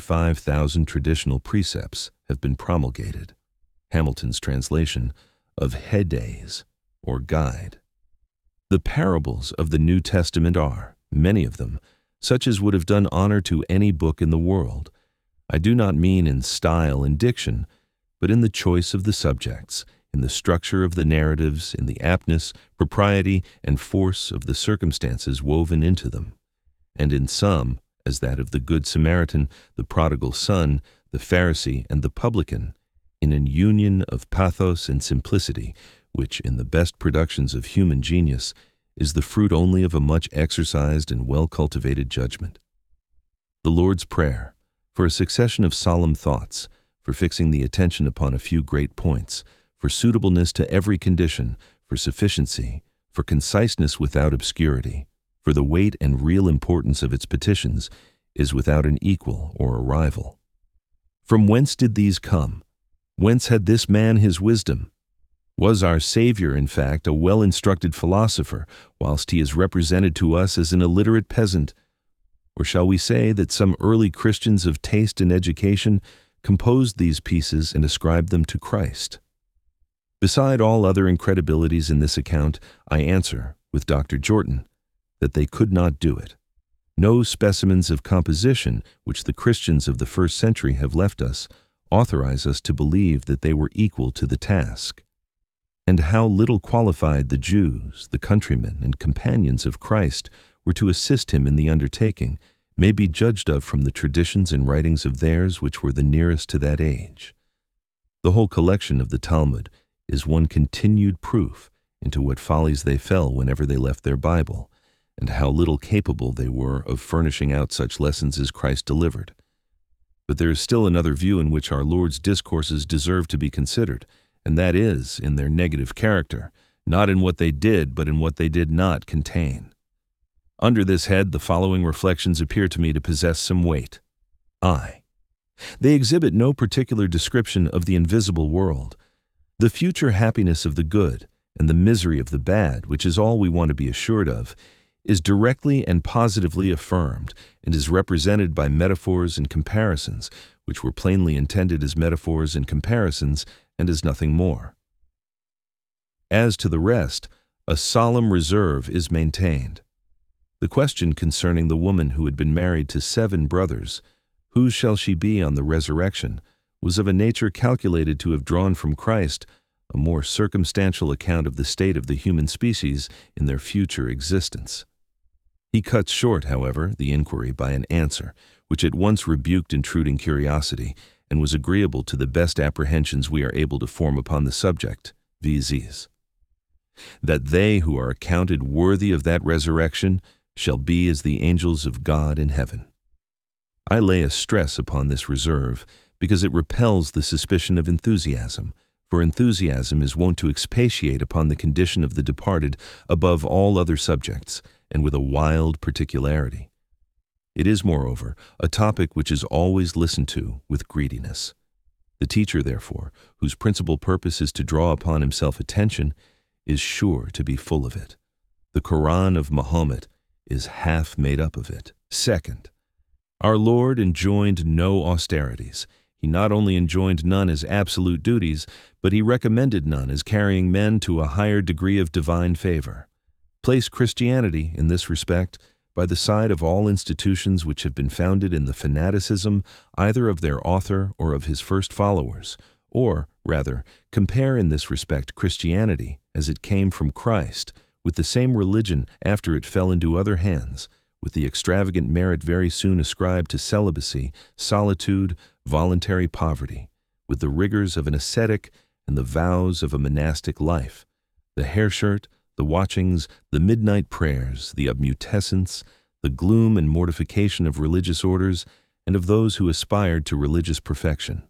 75,000 traditional precepts have been promulgated. Hamilton's translation of Hedes, or guide. The parables of the New Testament are, many of them, such as would have done honor to any book in the world. I do not mean in style and diction, but in the choice of the subjects, in the structure of the narratives, in the aptness, propriety, and force of the circumstances woven into them, and in some, as that of the Good Samaritan, the prodigal son, the Pharisee, and the publican, in an union of pathos and simplicity, which, in the best productions of human genius, is the fruit only of a much exercised and well-cultivated judgment. The Lord's Prayer, for a succession of solemn thoughts, for fixing the attention upon a few great points, for suitableness to every condition, for sufficiency, for conciseness without obscurity, for the weight and real importance of its petitions, is without an equal or a rival. From whence did these come? Whence had this man his wisdom? Was our Savior, in fact, a well-instructed philosopher, whilst he is represented to us as an illiterate peasant? Or shall we say that some early Christians of taste and education composed these pieces and ascribed them to Christ? Beside all other incredibilities in this account, I answer, with Dr. Jortin, that they could not do it. No specimens of composition which the Christians of the first century have left us authorize us to believe that they were equal to the task. And how little qualified the Jews, the countrymen, and companions of Christ were to assist him in the undertaking may be judged of from the traditions and writings of theirs which were the nearest to that age. The whole collection of the Talmud is one continued proof into what follies they fell whenever they left their Bible, and how little capable they were of furnishing out such lessons as Christ delivered. But there is still another view in which our Lord's discourses deserve to be considered, and that is in their negative character, not in what they did, but in what they did not contain. Under this head, the following reflections appear to me to possess some weight. I. They exhibit no particular description of the invisible world. The future happiness of the good and the misery of the bad, which is all we want to be assured of, is directly and positively affirmed and is represented by metaphors and comparisons, which were plainly intended as metaphors and comparisons and as nothing more. As to the rest, a solemn reserve is maintained. The question concerning the woman who had been married to 7 brothers, whose shall she be on the resurrection, was of a nature calculated to have drawn from Christ a more circumstantial account of the state of the human species in their future existence. He cuts short, however, the inquiry by an answer, which at once rebuked intruding curiosity, and was agreeable to the best apprehensions we are able to form upon the subject, viz. That they who are accounted worthy of that resurrection shall be as the angels of God in heaven. I lay a stress upon this reserve, because it repels the suspicion of enthusiasm, for enthusiasm is wont to expatiate upon the condition of the departed above all other subjects, and with a wild particularity. It is, moreover, a topic which is always listened to with greediness. The teacher, therefore, whose principal purpose is to draw upon himself attention, is sure to be full of it. The Quran of Mahomet is half made up of it. Second, our Lord enjoined no austerities. He not only enjoined none as absolute duties, but he recommended none as carrying men to a higher degree of divine favor. Place Christianity, in this respect, by the side of all institutions which have been founded in the fanaticism either of their author or of his first followers, or, rather, compare in this respect Christianity, as it came from Christ, with the same religion after it fell into other hands, with the extravagant merit very soon ascribed to celibacy, solitude, voluntary poverty, with the rigors of an ascetic and the vows of a monastic life, the hair shirt, the watchings, the midnight prayers, the obmutescence, the gloom and mortification of religious orders and of those who aspired to religious perfection.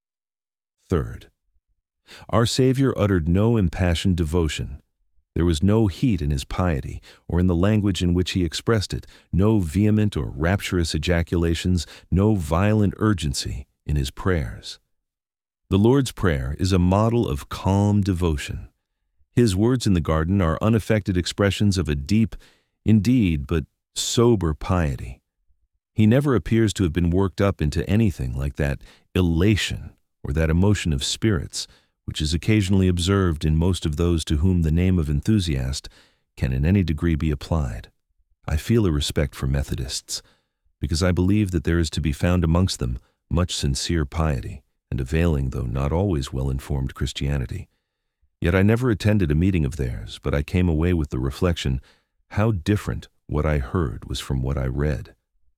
Third, our Savior uttered no impassioned devotion. There was no heat in his piety, or in the language in which he expressed it, no vehement or rapturous ejaculations, no violent urgency in his prayers. The Lord's Prayer is a model of calm devotion. His words in the garden are unaffected expressions of a deep, indeed, but sober piety. He never appears to have been worked up into anything like that elation or that emotion of spirits, which is occasionally observed in most of those to whom the name of enthusiast can in any degree be applied. I feel a respect for Methodists, because I believe that there is to be found amongst them much sincere piety, and availing though not always well-informed Christianity. Yet I never attended a meeting of theirs, but I came away with the reflection how different what I heard was from what I read.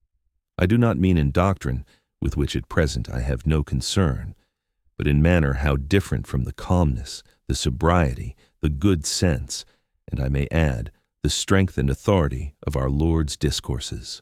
I do not mean in doctrine, with which at present I have no concern, but in manner how different from the calmness, the sobriety, the good sense, and I may add, the strength and authority of our Lord's discourses.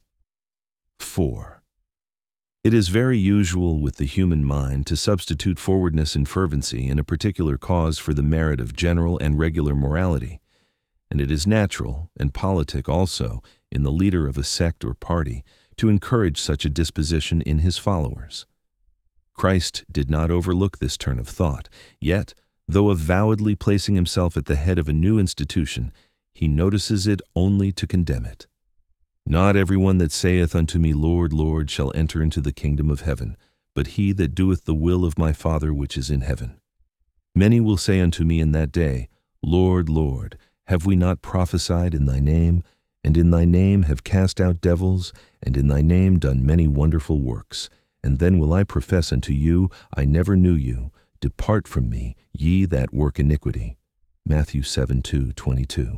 4. It is very usual with the human mind to substitute forwardness and fervency in a particular cause for the merit of general and regular morality, and it is natural, and politic also, in the leader of a sect or party, to encourage such a disposition in his followers. Christ did not overlook this turn of thought, yet, though avowedly placing himself at the head of a new institution, he notices it only to condemn it. Not everyone that saith unto me, Lord, Lord, shall enter into the kingdom of heaven, but he that doeth the will of my Father which is in heaven. Many will say unto me in that day, Lord, Lord, have we not prophesied in thy name, and in thy name have cast out devils, and in thy name done many wonderful works? And then will I profess unto you, I never knew you. Depart from me, ye that work iniquity. Matthew 7:22.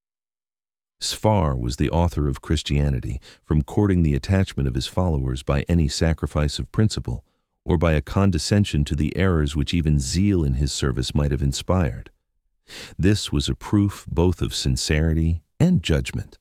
Far was the author of Christianity from courting the attachment of his followers by any sacrifice of principle, or by a condescension to the errors which even zeal in his service might have inspired. This was a proof both of sincerity and judgment.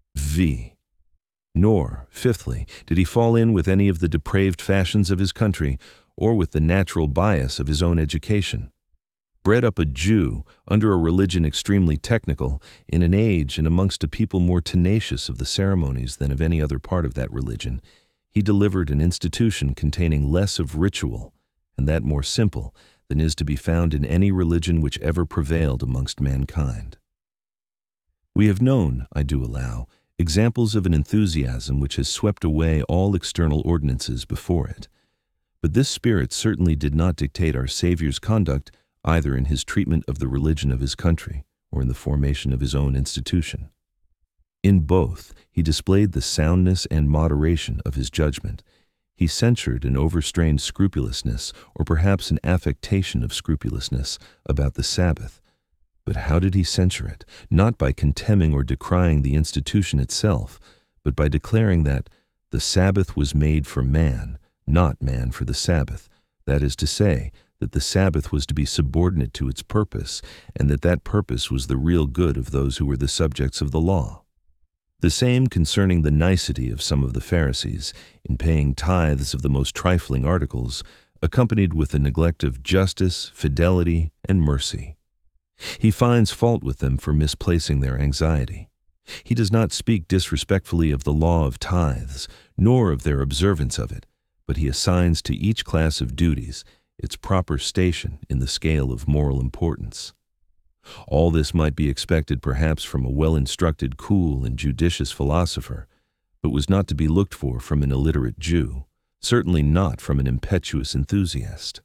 Nor, fifthly, did he fall in with any of the depraved fashions of his country, or with the natural bias of his own education. Bred up a Jew, under a religion extremely technical, in an age and amongst a people more tenacious of the ceremonies than of any other part of that religion, he delivered an institution containing less of ritual, and that more simple, than is to be found in any religion which ever prevailed amongst mankind. We have known, I do allow, examples of an enthusiasm which has swept away all external ordinances before it. But this spirit certainly did not dictate our Savior's conduct either in his treatment of the religion of his country or in the formation of his own institution. In both, he displayed the soundness and moderation of his judgment. He censured an overstrained scrupulousness, or perhaps an affectation of scrupulousness, about the Sabbath, But how did he censure it? Not by contemning or decrying the institution itself, but by declaring that the Sabbath was made for man, not man for the Sabbath. That is to say, that the Sabbath was to be subordinate to its purpose, and that that purpose was the real good of those who were the subjects of the law. The same concerning the nicety of some of the Pharisees, in paying tithes of the most trifling articles, accompanied with the neglect of justice, fidelity, and mercy. He finds fault with them for misplacing their anxiety. He does not speak disrespectfully of the law of tithes, nor of their observance of it, but he assigns to each class of duties its proper station in the scale of moral importance. All this might be expected perhaps from a well-instructed, cool, and judicious philosopher, but was not to be looked for from an illiterate Jew, certainly not from an impetuous enthusiast.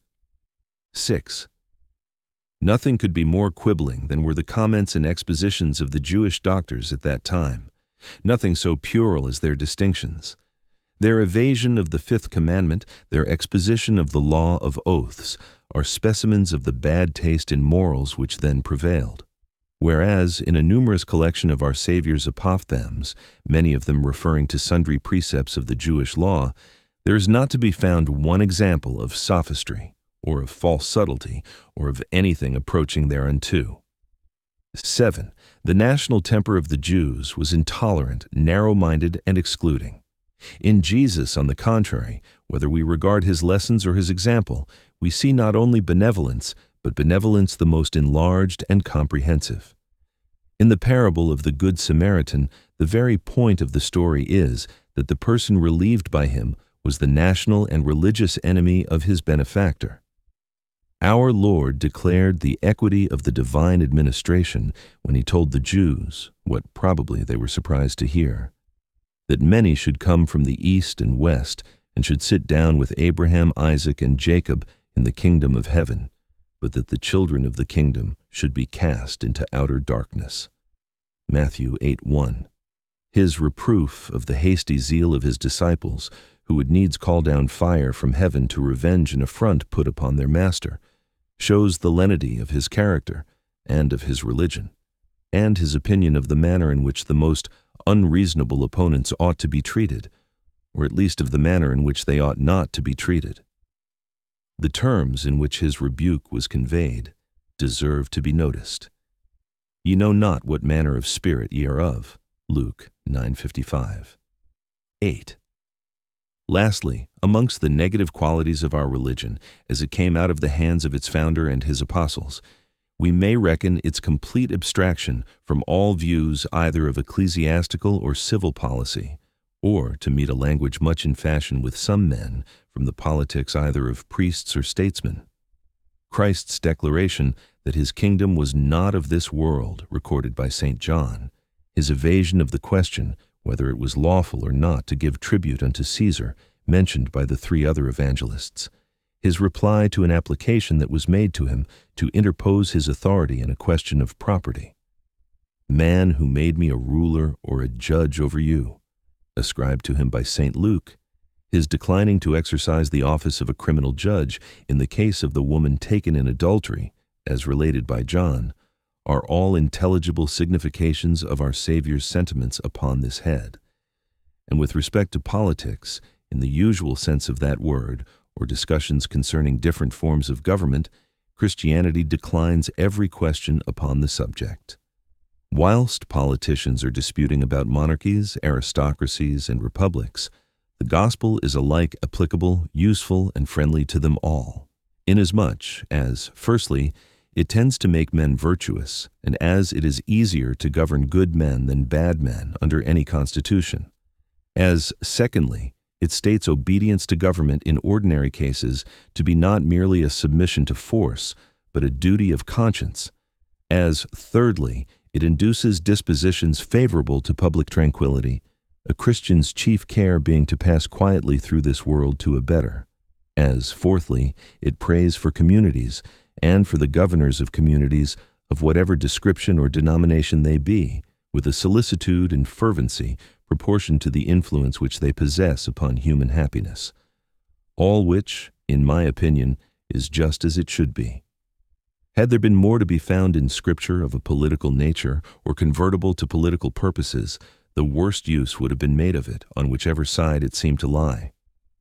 6. Nothing could be more quibbling than were the comments and expositions of the Jewish doctors at that time, nothing so puerile as their distinctions. Their evasion of the fifth commandment, their exposition of the law of oaths, are specimens of the bad taste in morals which then prevailed. Whereas, in a numerous collection of our Saviour's apophthegms, many of them referring to sundry precepts of the Jewish law, there is not to be found one example of sophistry, or of false subtlety, or of anything approaching thereunto. 7. The national temper of the Jews was intolerant, narrow-minded, and excluding. In Jesus, on the contrary, whether we regard his lessons or his example, we see not only benevolence, but benevolence the most enlarged and comprehensive. In the parable of the Good Samaritan, the very point of the story is that the person relieved by him was the national and religious enemy of his benefactor. Our Lord declared the equity of the divine administration when he told the Jews, what probably they were surprised to hear, that many should come from the east and west and should sit down with Abraham, Isaac, and Jacob in the kingdom of heaven, but that the children of the kingdom should be cast into outer darkness. Matthew 8:1. His reproof of the hasty zeal of his disciples, who would needs call down fire from heaven to revenge an affront put upon their master, shows the lenity of his character and of his religion, and his opinion of the manner in which the most unreasonable opponents ought to be treated, or at least of the manner in which they ought not to be treated. The terms in which his rebuke was conveyed deserve to be noticed. Ye know not what manner of spirit ye are of. Luke 9:55. 8. Lastly, amongst the negative qualities of our religion, as it came out of the hands of its founder and his apostles, we may reckon its complete abstraction from all views either of ecclesiastical or civil policy, or, to meet a language much in fashion with some men, from the politics either of priests or statesmen. Christ's declaration that his kingdom was not of this world, recorded by St. John, his evasion of the question whether it was lawful or not to give tribute unto Caesar, mentioned by the three other evangelists, his reply to an application that was made to him to interpose his authority in a question of property. Man who made me a ruler or a judge over you, ascribed to him by St. Luke, his declining to exercise the office of a criminal judge in the case of the woman taken in adultery, as related by John, are all intelligible significations of our Saviour's sentiments upon this head. And with respect to politics, in the usual sense of that word, or discussions concerning different forms of government, Christianity declines every question upon the subject. Whilst politicians are disputing about monarchies, aristocracies, and republics, the gospel is alike applicable, useful, and friendly to them all, inasmuch as, firstly, it tends to make men virtuous, and as it is easier to govern good men than bad men under any constitution; as, secondly, it states obedience to government in ordinary cases to be not merely a submission to force, but a duty of conscience; as, thirdly, it induces dispositions favorable to public tranquility, a Christian's chief care being to pass quietly through this world to a better; as, fourthly, it prays for communities, and for the governors of communities, of whatever description or denomination they be, with a solicitude and fervency proportioned to the influence which they possess upon human happiness. All which, in my opinion, is just as it should be. Had there been more to be found in Scripture of a political nature or convertible to political purposes, the worst use would have been made of it, on whichever side it seemed to lie.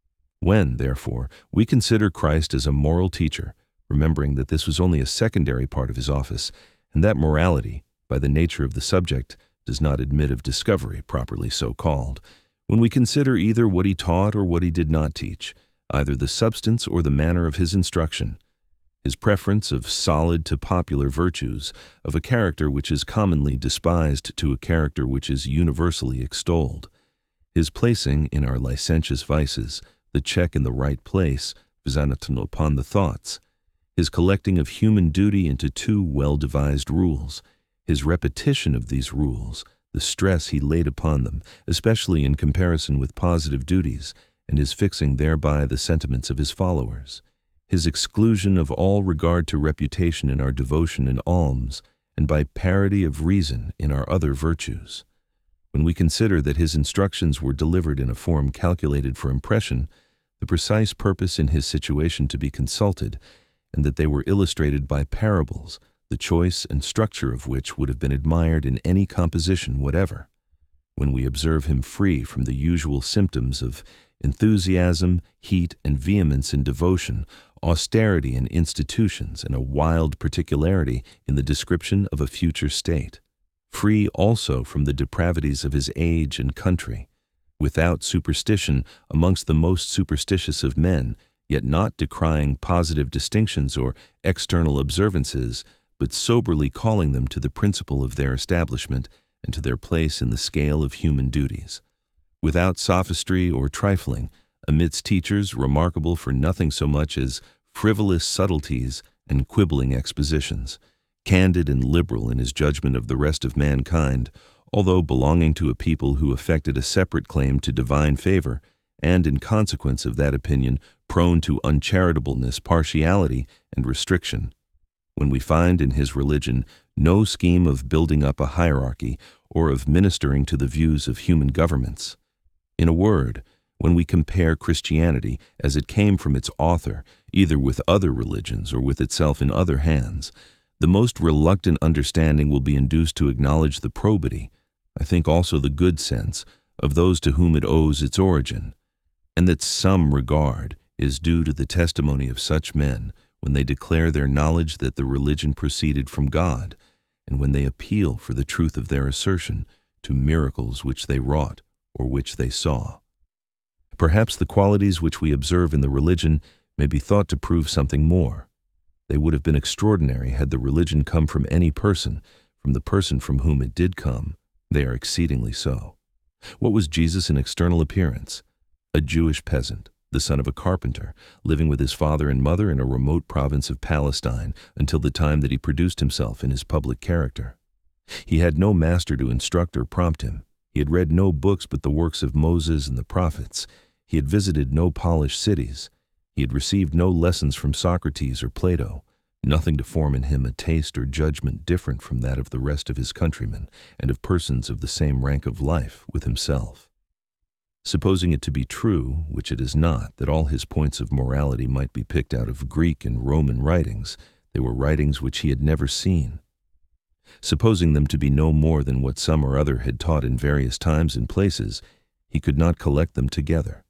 When, therefore, we consider Christ as a moral teacher, remembering that this was only a secondary part of his office, and that morality, by the nature of the subject, does not admit of discovery, properly so called, when we consider either what he taught or what he did not teach, either the substance or the manner of his instruction, his preference of solid to popular virtues, of a character which is commonly despised to a character which is universally extolled, his placing in our licentious vices the check in the right place, visanatano upon the thoughts, his collecting of human duty into two well-devised rules, his repetition of these rules, the stress he laid upon them, especially in comparison with positive duties, and his fixing thereby the sentiments of his followers, his exclusion of all regard to reputation in our devotion and alms, and by parity of reason in our other virtues. When we consider that his instructions were delivered in a form calculated for impression, the precise purpose in his situation to be consulted, and that they were illustrated by parables, the choice and structure of which would have been admired in any composition whatever, when we observe him free from the usual symptoms of enthusiasm, heat, and vehemence in devotion, austerity in institutions, and a wild particularity in the description of a future state, free also from the depravities of his age and country, without superstition amongst the most superstitious of men, yet not decrying positive distinctions or external observances, but soberly calling them to the principle of their establishment and to their place in the scale of human duties, without sophistry or trifling, amidst teachers remarkable for nothing so much as frivolous subtleties and quibbling expositions, candid and liberal in his judgment of the rest of mankind, although belonging to a people who affected a separate claim to divine favor, and in consequence of that opinion prone to uncharitableness, partiality, and restriction. When we find in his religion no scheme of building up a hierarchy or of ministering to the views of human governments. In a word, when we compare Christianity as it came from its author, either with other religions or with itself in other hands, the most reluctant understanding will be induced to acknowledge the probity, I think also the good sense, of those to whom it owes its origin, and that some regard is due to the testimony of such men when they declare their knowledge that the religion proceeded from God, and when they appeal for the truth of their assertion to miracles which they wrought or which they saw. Perhaps the qualities which we observe in the religion may be thought to prove something more. They would have been extraordinary had the religion come from any person, from the person from whom it did come. They are exceedingly so. What was Jesus in external appearance? A Jewish peasant, the son of a carpenter, living with his father and mother in a remote province of Palestine until the time that he produced himself in his public character. He had no master to instruct or prompt him. He had read no books but the works of Moses and the prophets. He had visited no polished cities. He had received no lessons from Socrates or Plato, nothing to form in him a taste or judgment different from that of the rest of his countrymen and of persons of the same rank of life with himself. Supposing it to be true, which it is not, that all his points of morality might be picked out of Greek and Roman writings, they were writings which he had never seen. Supposing them to be no more than what some or other had taught in various times and places, he could not collect them together.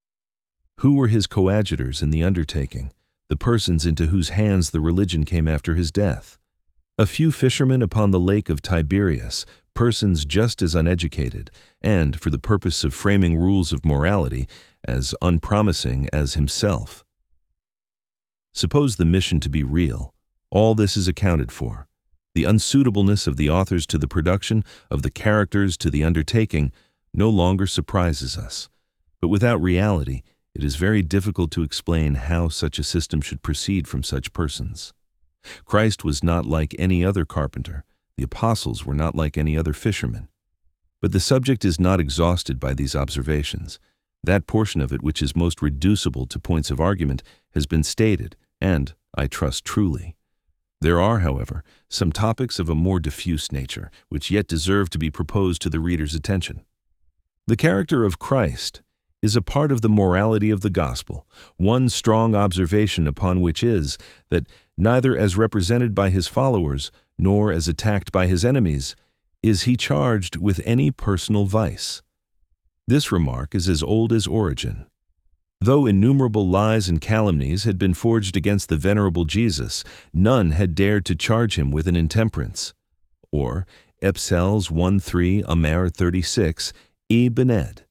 Who were his coadjutors in the undertaking, the persons into whose hands the religion came after his death? A few fishermen upon the lake of Tiberias, persons just as uneducated, and, for the purpose of framing rules of morality, as unpromising as himself. Suppose the mission to be real, all this is accounted for. The unsuitableness of the authors to the production, of the characters to the undertaking, no longer surprises us. But without reality, it is very difficult to explain how such a system should proceed from such persons. Christ was not like any other carpenter. The apostles were not like any other fishermen. But the subject is not exhausted by these observations. That portion of it which is most reducible to points of argument has been stated, and, I trust truly. There are, however, some topics of a more diffuse nature, which yet deserve to be proposed to the reader's attention. The character of Christ. is a part of the morality of the gospel. One strong observation upon which is that neither as represented by his followers nor as attacked by his enemies is he charged with any personal vice. This remark is as old as Origen. Though innumerable lies and calumnies had been forged against the venerable Jesus, none had dared to charge him with an intemperance. Or, Epsels 1:3 Amer 36, E. Bened.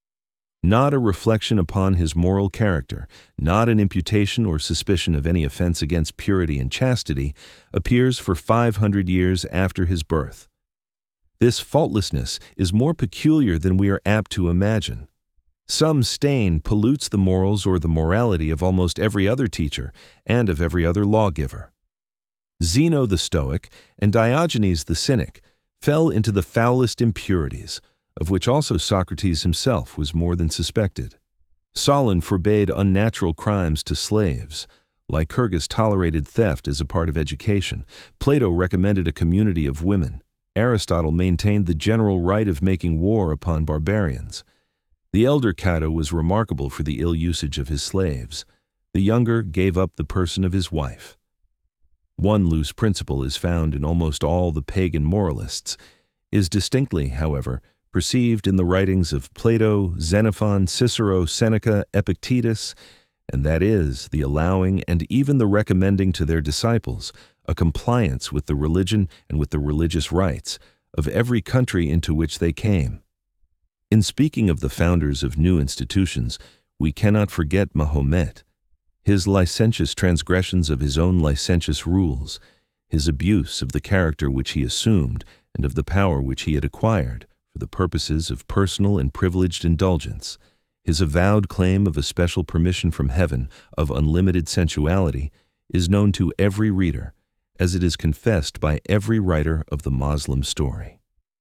Not a reflection upon his moral character, not an imputation or suspicion of any offense against purity and chastity, appears for 500 years after his birth. This faultlessness is more peculiar than we are apt to imagine. Some stain pollutes the morals or the morality of almost every other teacher and of every other lawgiver. Zeno the Stoic and Diogenes the Cynic fell into the foulest impurities, of which also Socrates himself was more than suspected. Solon forbade unnatural crimes to slaves. Lycurgus tolerated theft as a part of education. Plato recommended a community of women. Aristotle maintained the general right of making war upon barbarians. The elder Cato was remarkable for the ill usage of his slaves. The younger gave up the person of his wife. One loose principle is found in almost all the pagan moralists, is distinctly, however, perceived in the writings of Plato, Xenophon, Cicero, Seneca, Epictetus, and that is the allowing and even the recommending to their disciples a compliance with the religion and with the religious rites of every country into which they came. In speaking of the founders of new institutions, we cannot forget Mahomet, his licentious transgressions of his own licentious rules, his abuse of the character which he assumed and of the power which he had acquired for the purposes of personal and privileged indulgence, his avowed claim of a special permission from heaven of unlimited sensuality is known to every reader, as it is confessed by every writer of the Moslem story.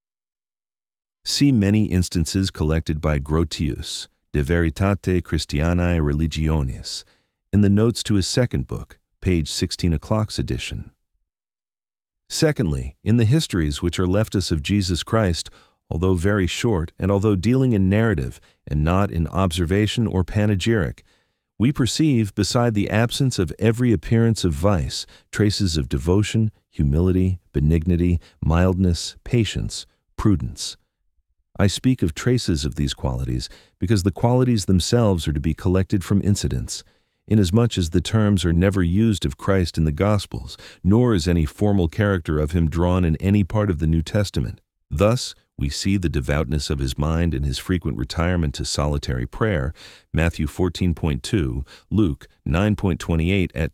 See many instances collected by Grotius, De Veritate Christianae Religionis, in the notes to his second book, page 16 o'clock's edition. Secondly, in the histories which are left us of Jesus Christ, although very short and although dealing in narrative and not in observation or panegyric, we perceive, beside the absence of every appearance of vice, traces of devotion, humility, benignity, mildness, patience, prudence. I speak of traces of these qualities because the qualities themselves are to be collected from incidents, inasmuch as the terms are never used of Christ in the Gospels, nor is any formal character of him drawn in any part of the New Testament. Thus, we see the devoutness of his mind in his frequent retirement to solitary prayer, Matthew 14.2, Luke 9.28 at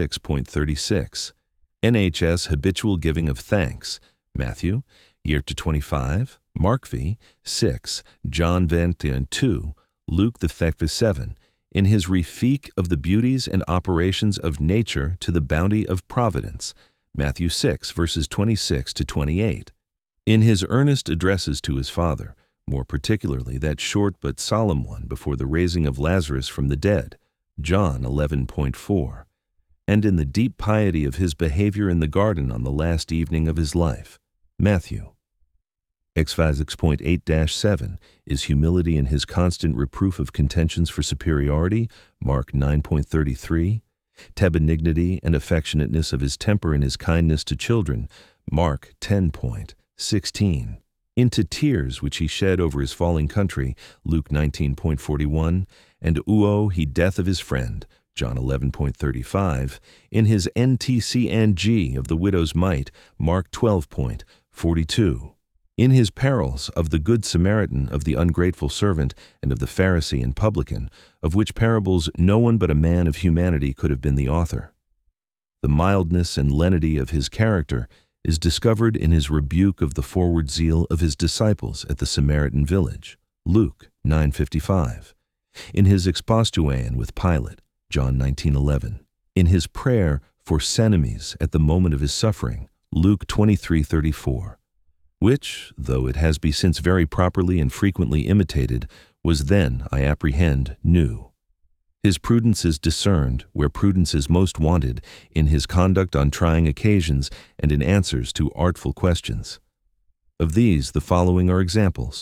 26.36. NHS habitual giving of thanks, Matthew, year to 25, Mark v. 6, John 22, Luke the 7, in his refique of the beauties and operations of nature to the bounty of providence, Matthew 6, verses 26 to 28. In his earnest addresses to his Father, more particularly that short but solemn one before the raising of Lazarus from the dead, John 11.4, and in the deep piety of his behavior in the garden on the last evening of his life, Matthew. Exphas 6.8-7 is humility in his constant reproof of contentions for superiority, Mark 9.33, benignity and affectionateness of his temper in his kindness to children, Mark 10.16, into tears which he shed over his falling country, Luke 19.41, and uo he death of his friend, John 11.35, in his NTCNG of the widow's mite, Mark 12.42. In his perils of the Good Samaritan, of the ungrateful servant, and of the Pharisee and publican, of which parables no one but a man of humanity could have been the author. The mildness and lenity of his character is discovered in his rebuke of the forward zeal of his disciples at the Samaritan village, Luke 9:55, in his expostueon with Pilate, John 19:11, in his prayer for senemies at the moment of his suffering, Luke 23:34. Which, though it has been since very properly and frequently imitated, was then, I apprehend, new. His prudence is discerned where prudence is most wanted, in his conduct on trying occasions and in answers to artful questions. Of these the following are examples.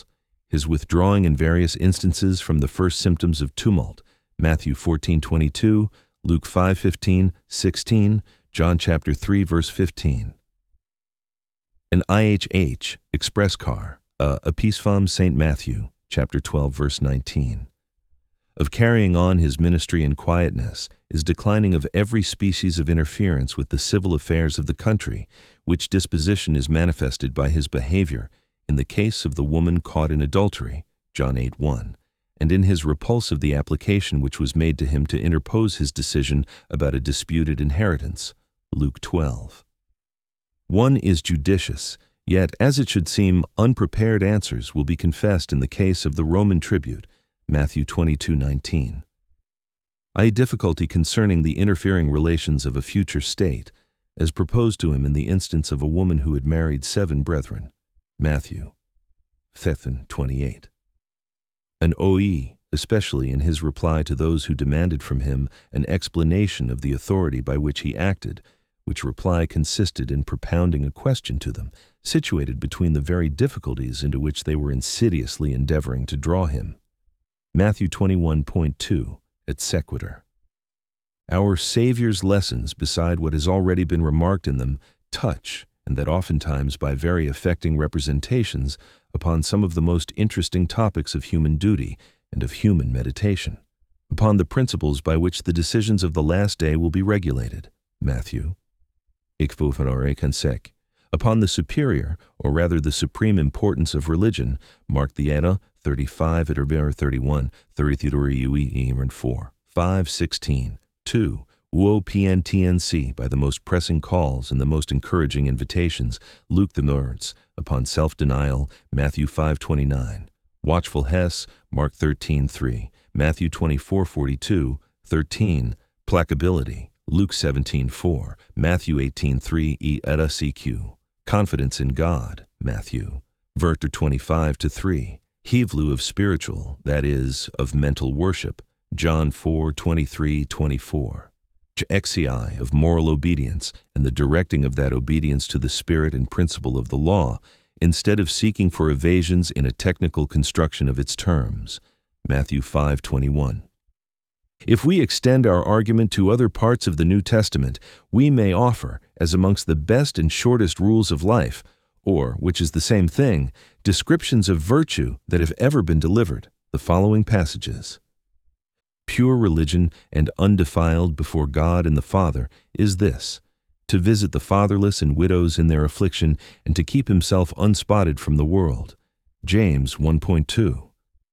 his withdrawing in various instances from the first symptoms of tumult, Matthew 14:22, Luke 5:15, 16, John chapter 3 verse 15. An IHH express car, a Peace Farm St. Matthew, chapter 12 verse 19. Of carrying on his ministry in quietness is declining of every species of interference with the civil affairs of the country, which disposition is manifested by his behavior in the case of the woman caught in adultery, John 8:1, and in his repulse of the application which was made to him to interpose his decision about a disputed inheritance, Luke 12. One is judicious, yet, as it should seem, unprepared answers will be confessed in the case of the Roman tribute, Matthew 22:19. A difficulty concerning the interfering relations of a future state, as proposed to him in the instance of a woman who had married 7 brethren, Matthew 15:28. An OE, especially in his reply to those who demanded from him an explanation of the authority by which he acted, which reply consisted in propounding a question to them, situated between the very difficulties into which they were insidiously endeavoring to draw him. Matthew 21:2, et sequitur. Our Savior's lessons, beside what has already been remarked in them, touch, and that oftentimes by very affecting representations, upon some of the most interesting topics of human duty and of human meditation, upon the principles by which the decisions of the last day will be regulated, Matthew. Upon the superior, or rather the supreme importance of religion, Mark the Era, 35 et 31, 4, 5:16, 2, UOPNTNC by the most pressing calls and the most encouraging invitations, Luke the words, upon self-denial, Matthew 5:29, watchful Hess, Mark 13:3, Matthew 24:42, 13, placability, Luke 17:4, Matthew 18:3 e eta CQ, confidence in God, Matthew, Verter 25-3, Hevlu of spiritual, that is, of mental worship, John 4:23-24, Exei of moral obedience and the directing of that obedience to the spirit and principle of the law, instead of seeking for evasions in a technical construction of its terms, Matthew 5:21. If we extend our argument to other parts of the New Testament, we may offer, as amongst the best and shortest rules of life, or, which is the same thing, descriptions of virtue that have ever been delivered, the following passages. Pure religion and undefiled before God and the Father is this, to visit the fatherless and widows in their affliction and to keep himself unspotted from the world. James 1:2.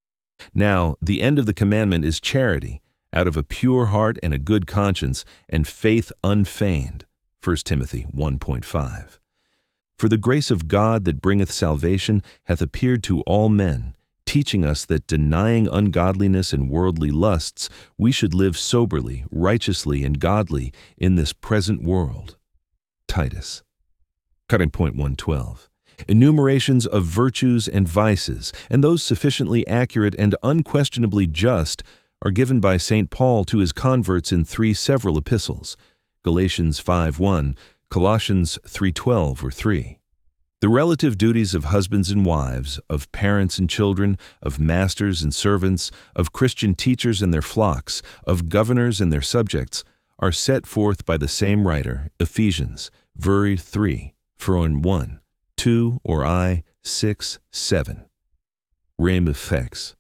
Now, the end of the commandment is charity, out of a pure heart and a good conscience, and faith unfeigned. 1 Timothy 1:5. For the grace of God that bringeth salvation hath appeared to all men, teaching us that denying ungodliness and worldly lusts, we should live soberly, righteously, and godly in this present world. Titus. Cutting point 112. Enumerations of virtues and vices, and those sufficiently accurate and unquestionably just, are given by St. Paul to his converts in 3 several epistles, Galatians 5:1, Colossians 3:12 or 3. The relative duties of husbands and wives, of parents and children, of masters and servants, of Christian teachers and their flocks, of governors and their subjects, are set forth by the same writer, Ephesians, Veri 3, Phron 1, 2 or I, 6, 7. Rem effects.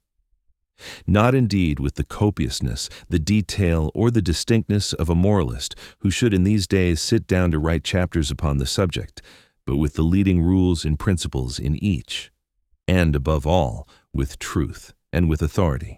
Not indeed with the copiousness, the detail, or the distinctness of a moralist, who should in these days sit down to write chapters upon the subject, but with the leading rules and principles in each, and above all, with truth and with authority.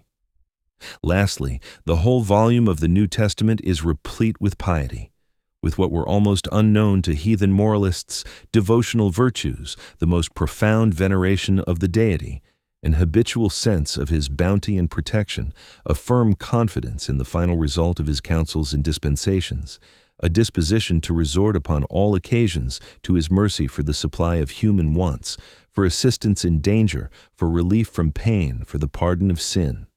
Lastly, the whole volume of the New Testament is replete with piety, with what were almost unknown to heathen moralists, devotional virtues, the most profound veneration of the deity, an habitual sense of his bounty and protection, a firm confidence in the final result of his counsels and dispensations, a disposition to resort upon all occasions to his mercy for the supply of human wants, for assistance in danger, for relief from pain, for the pardon of sin.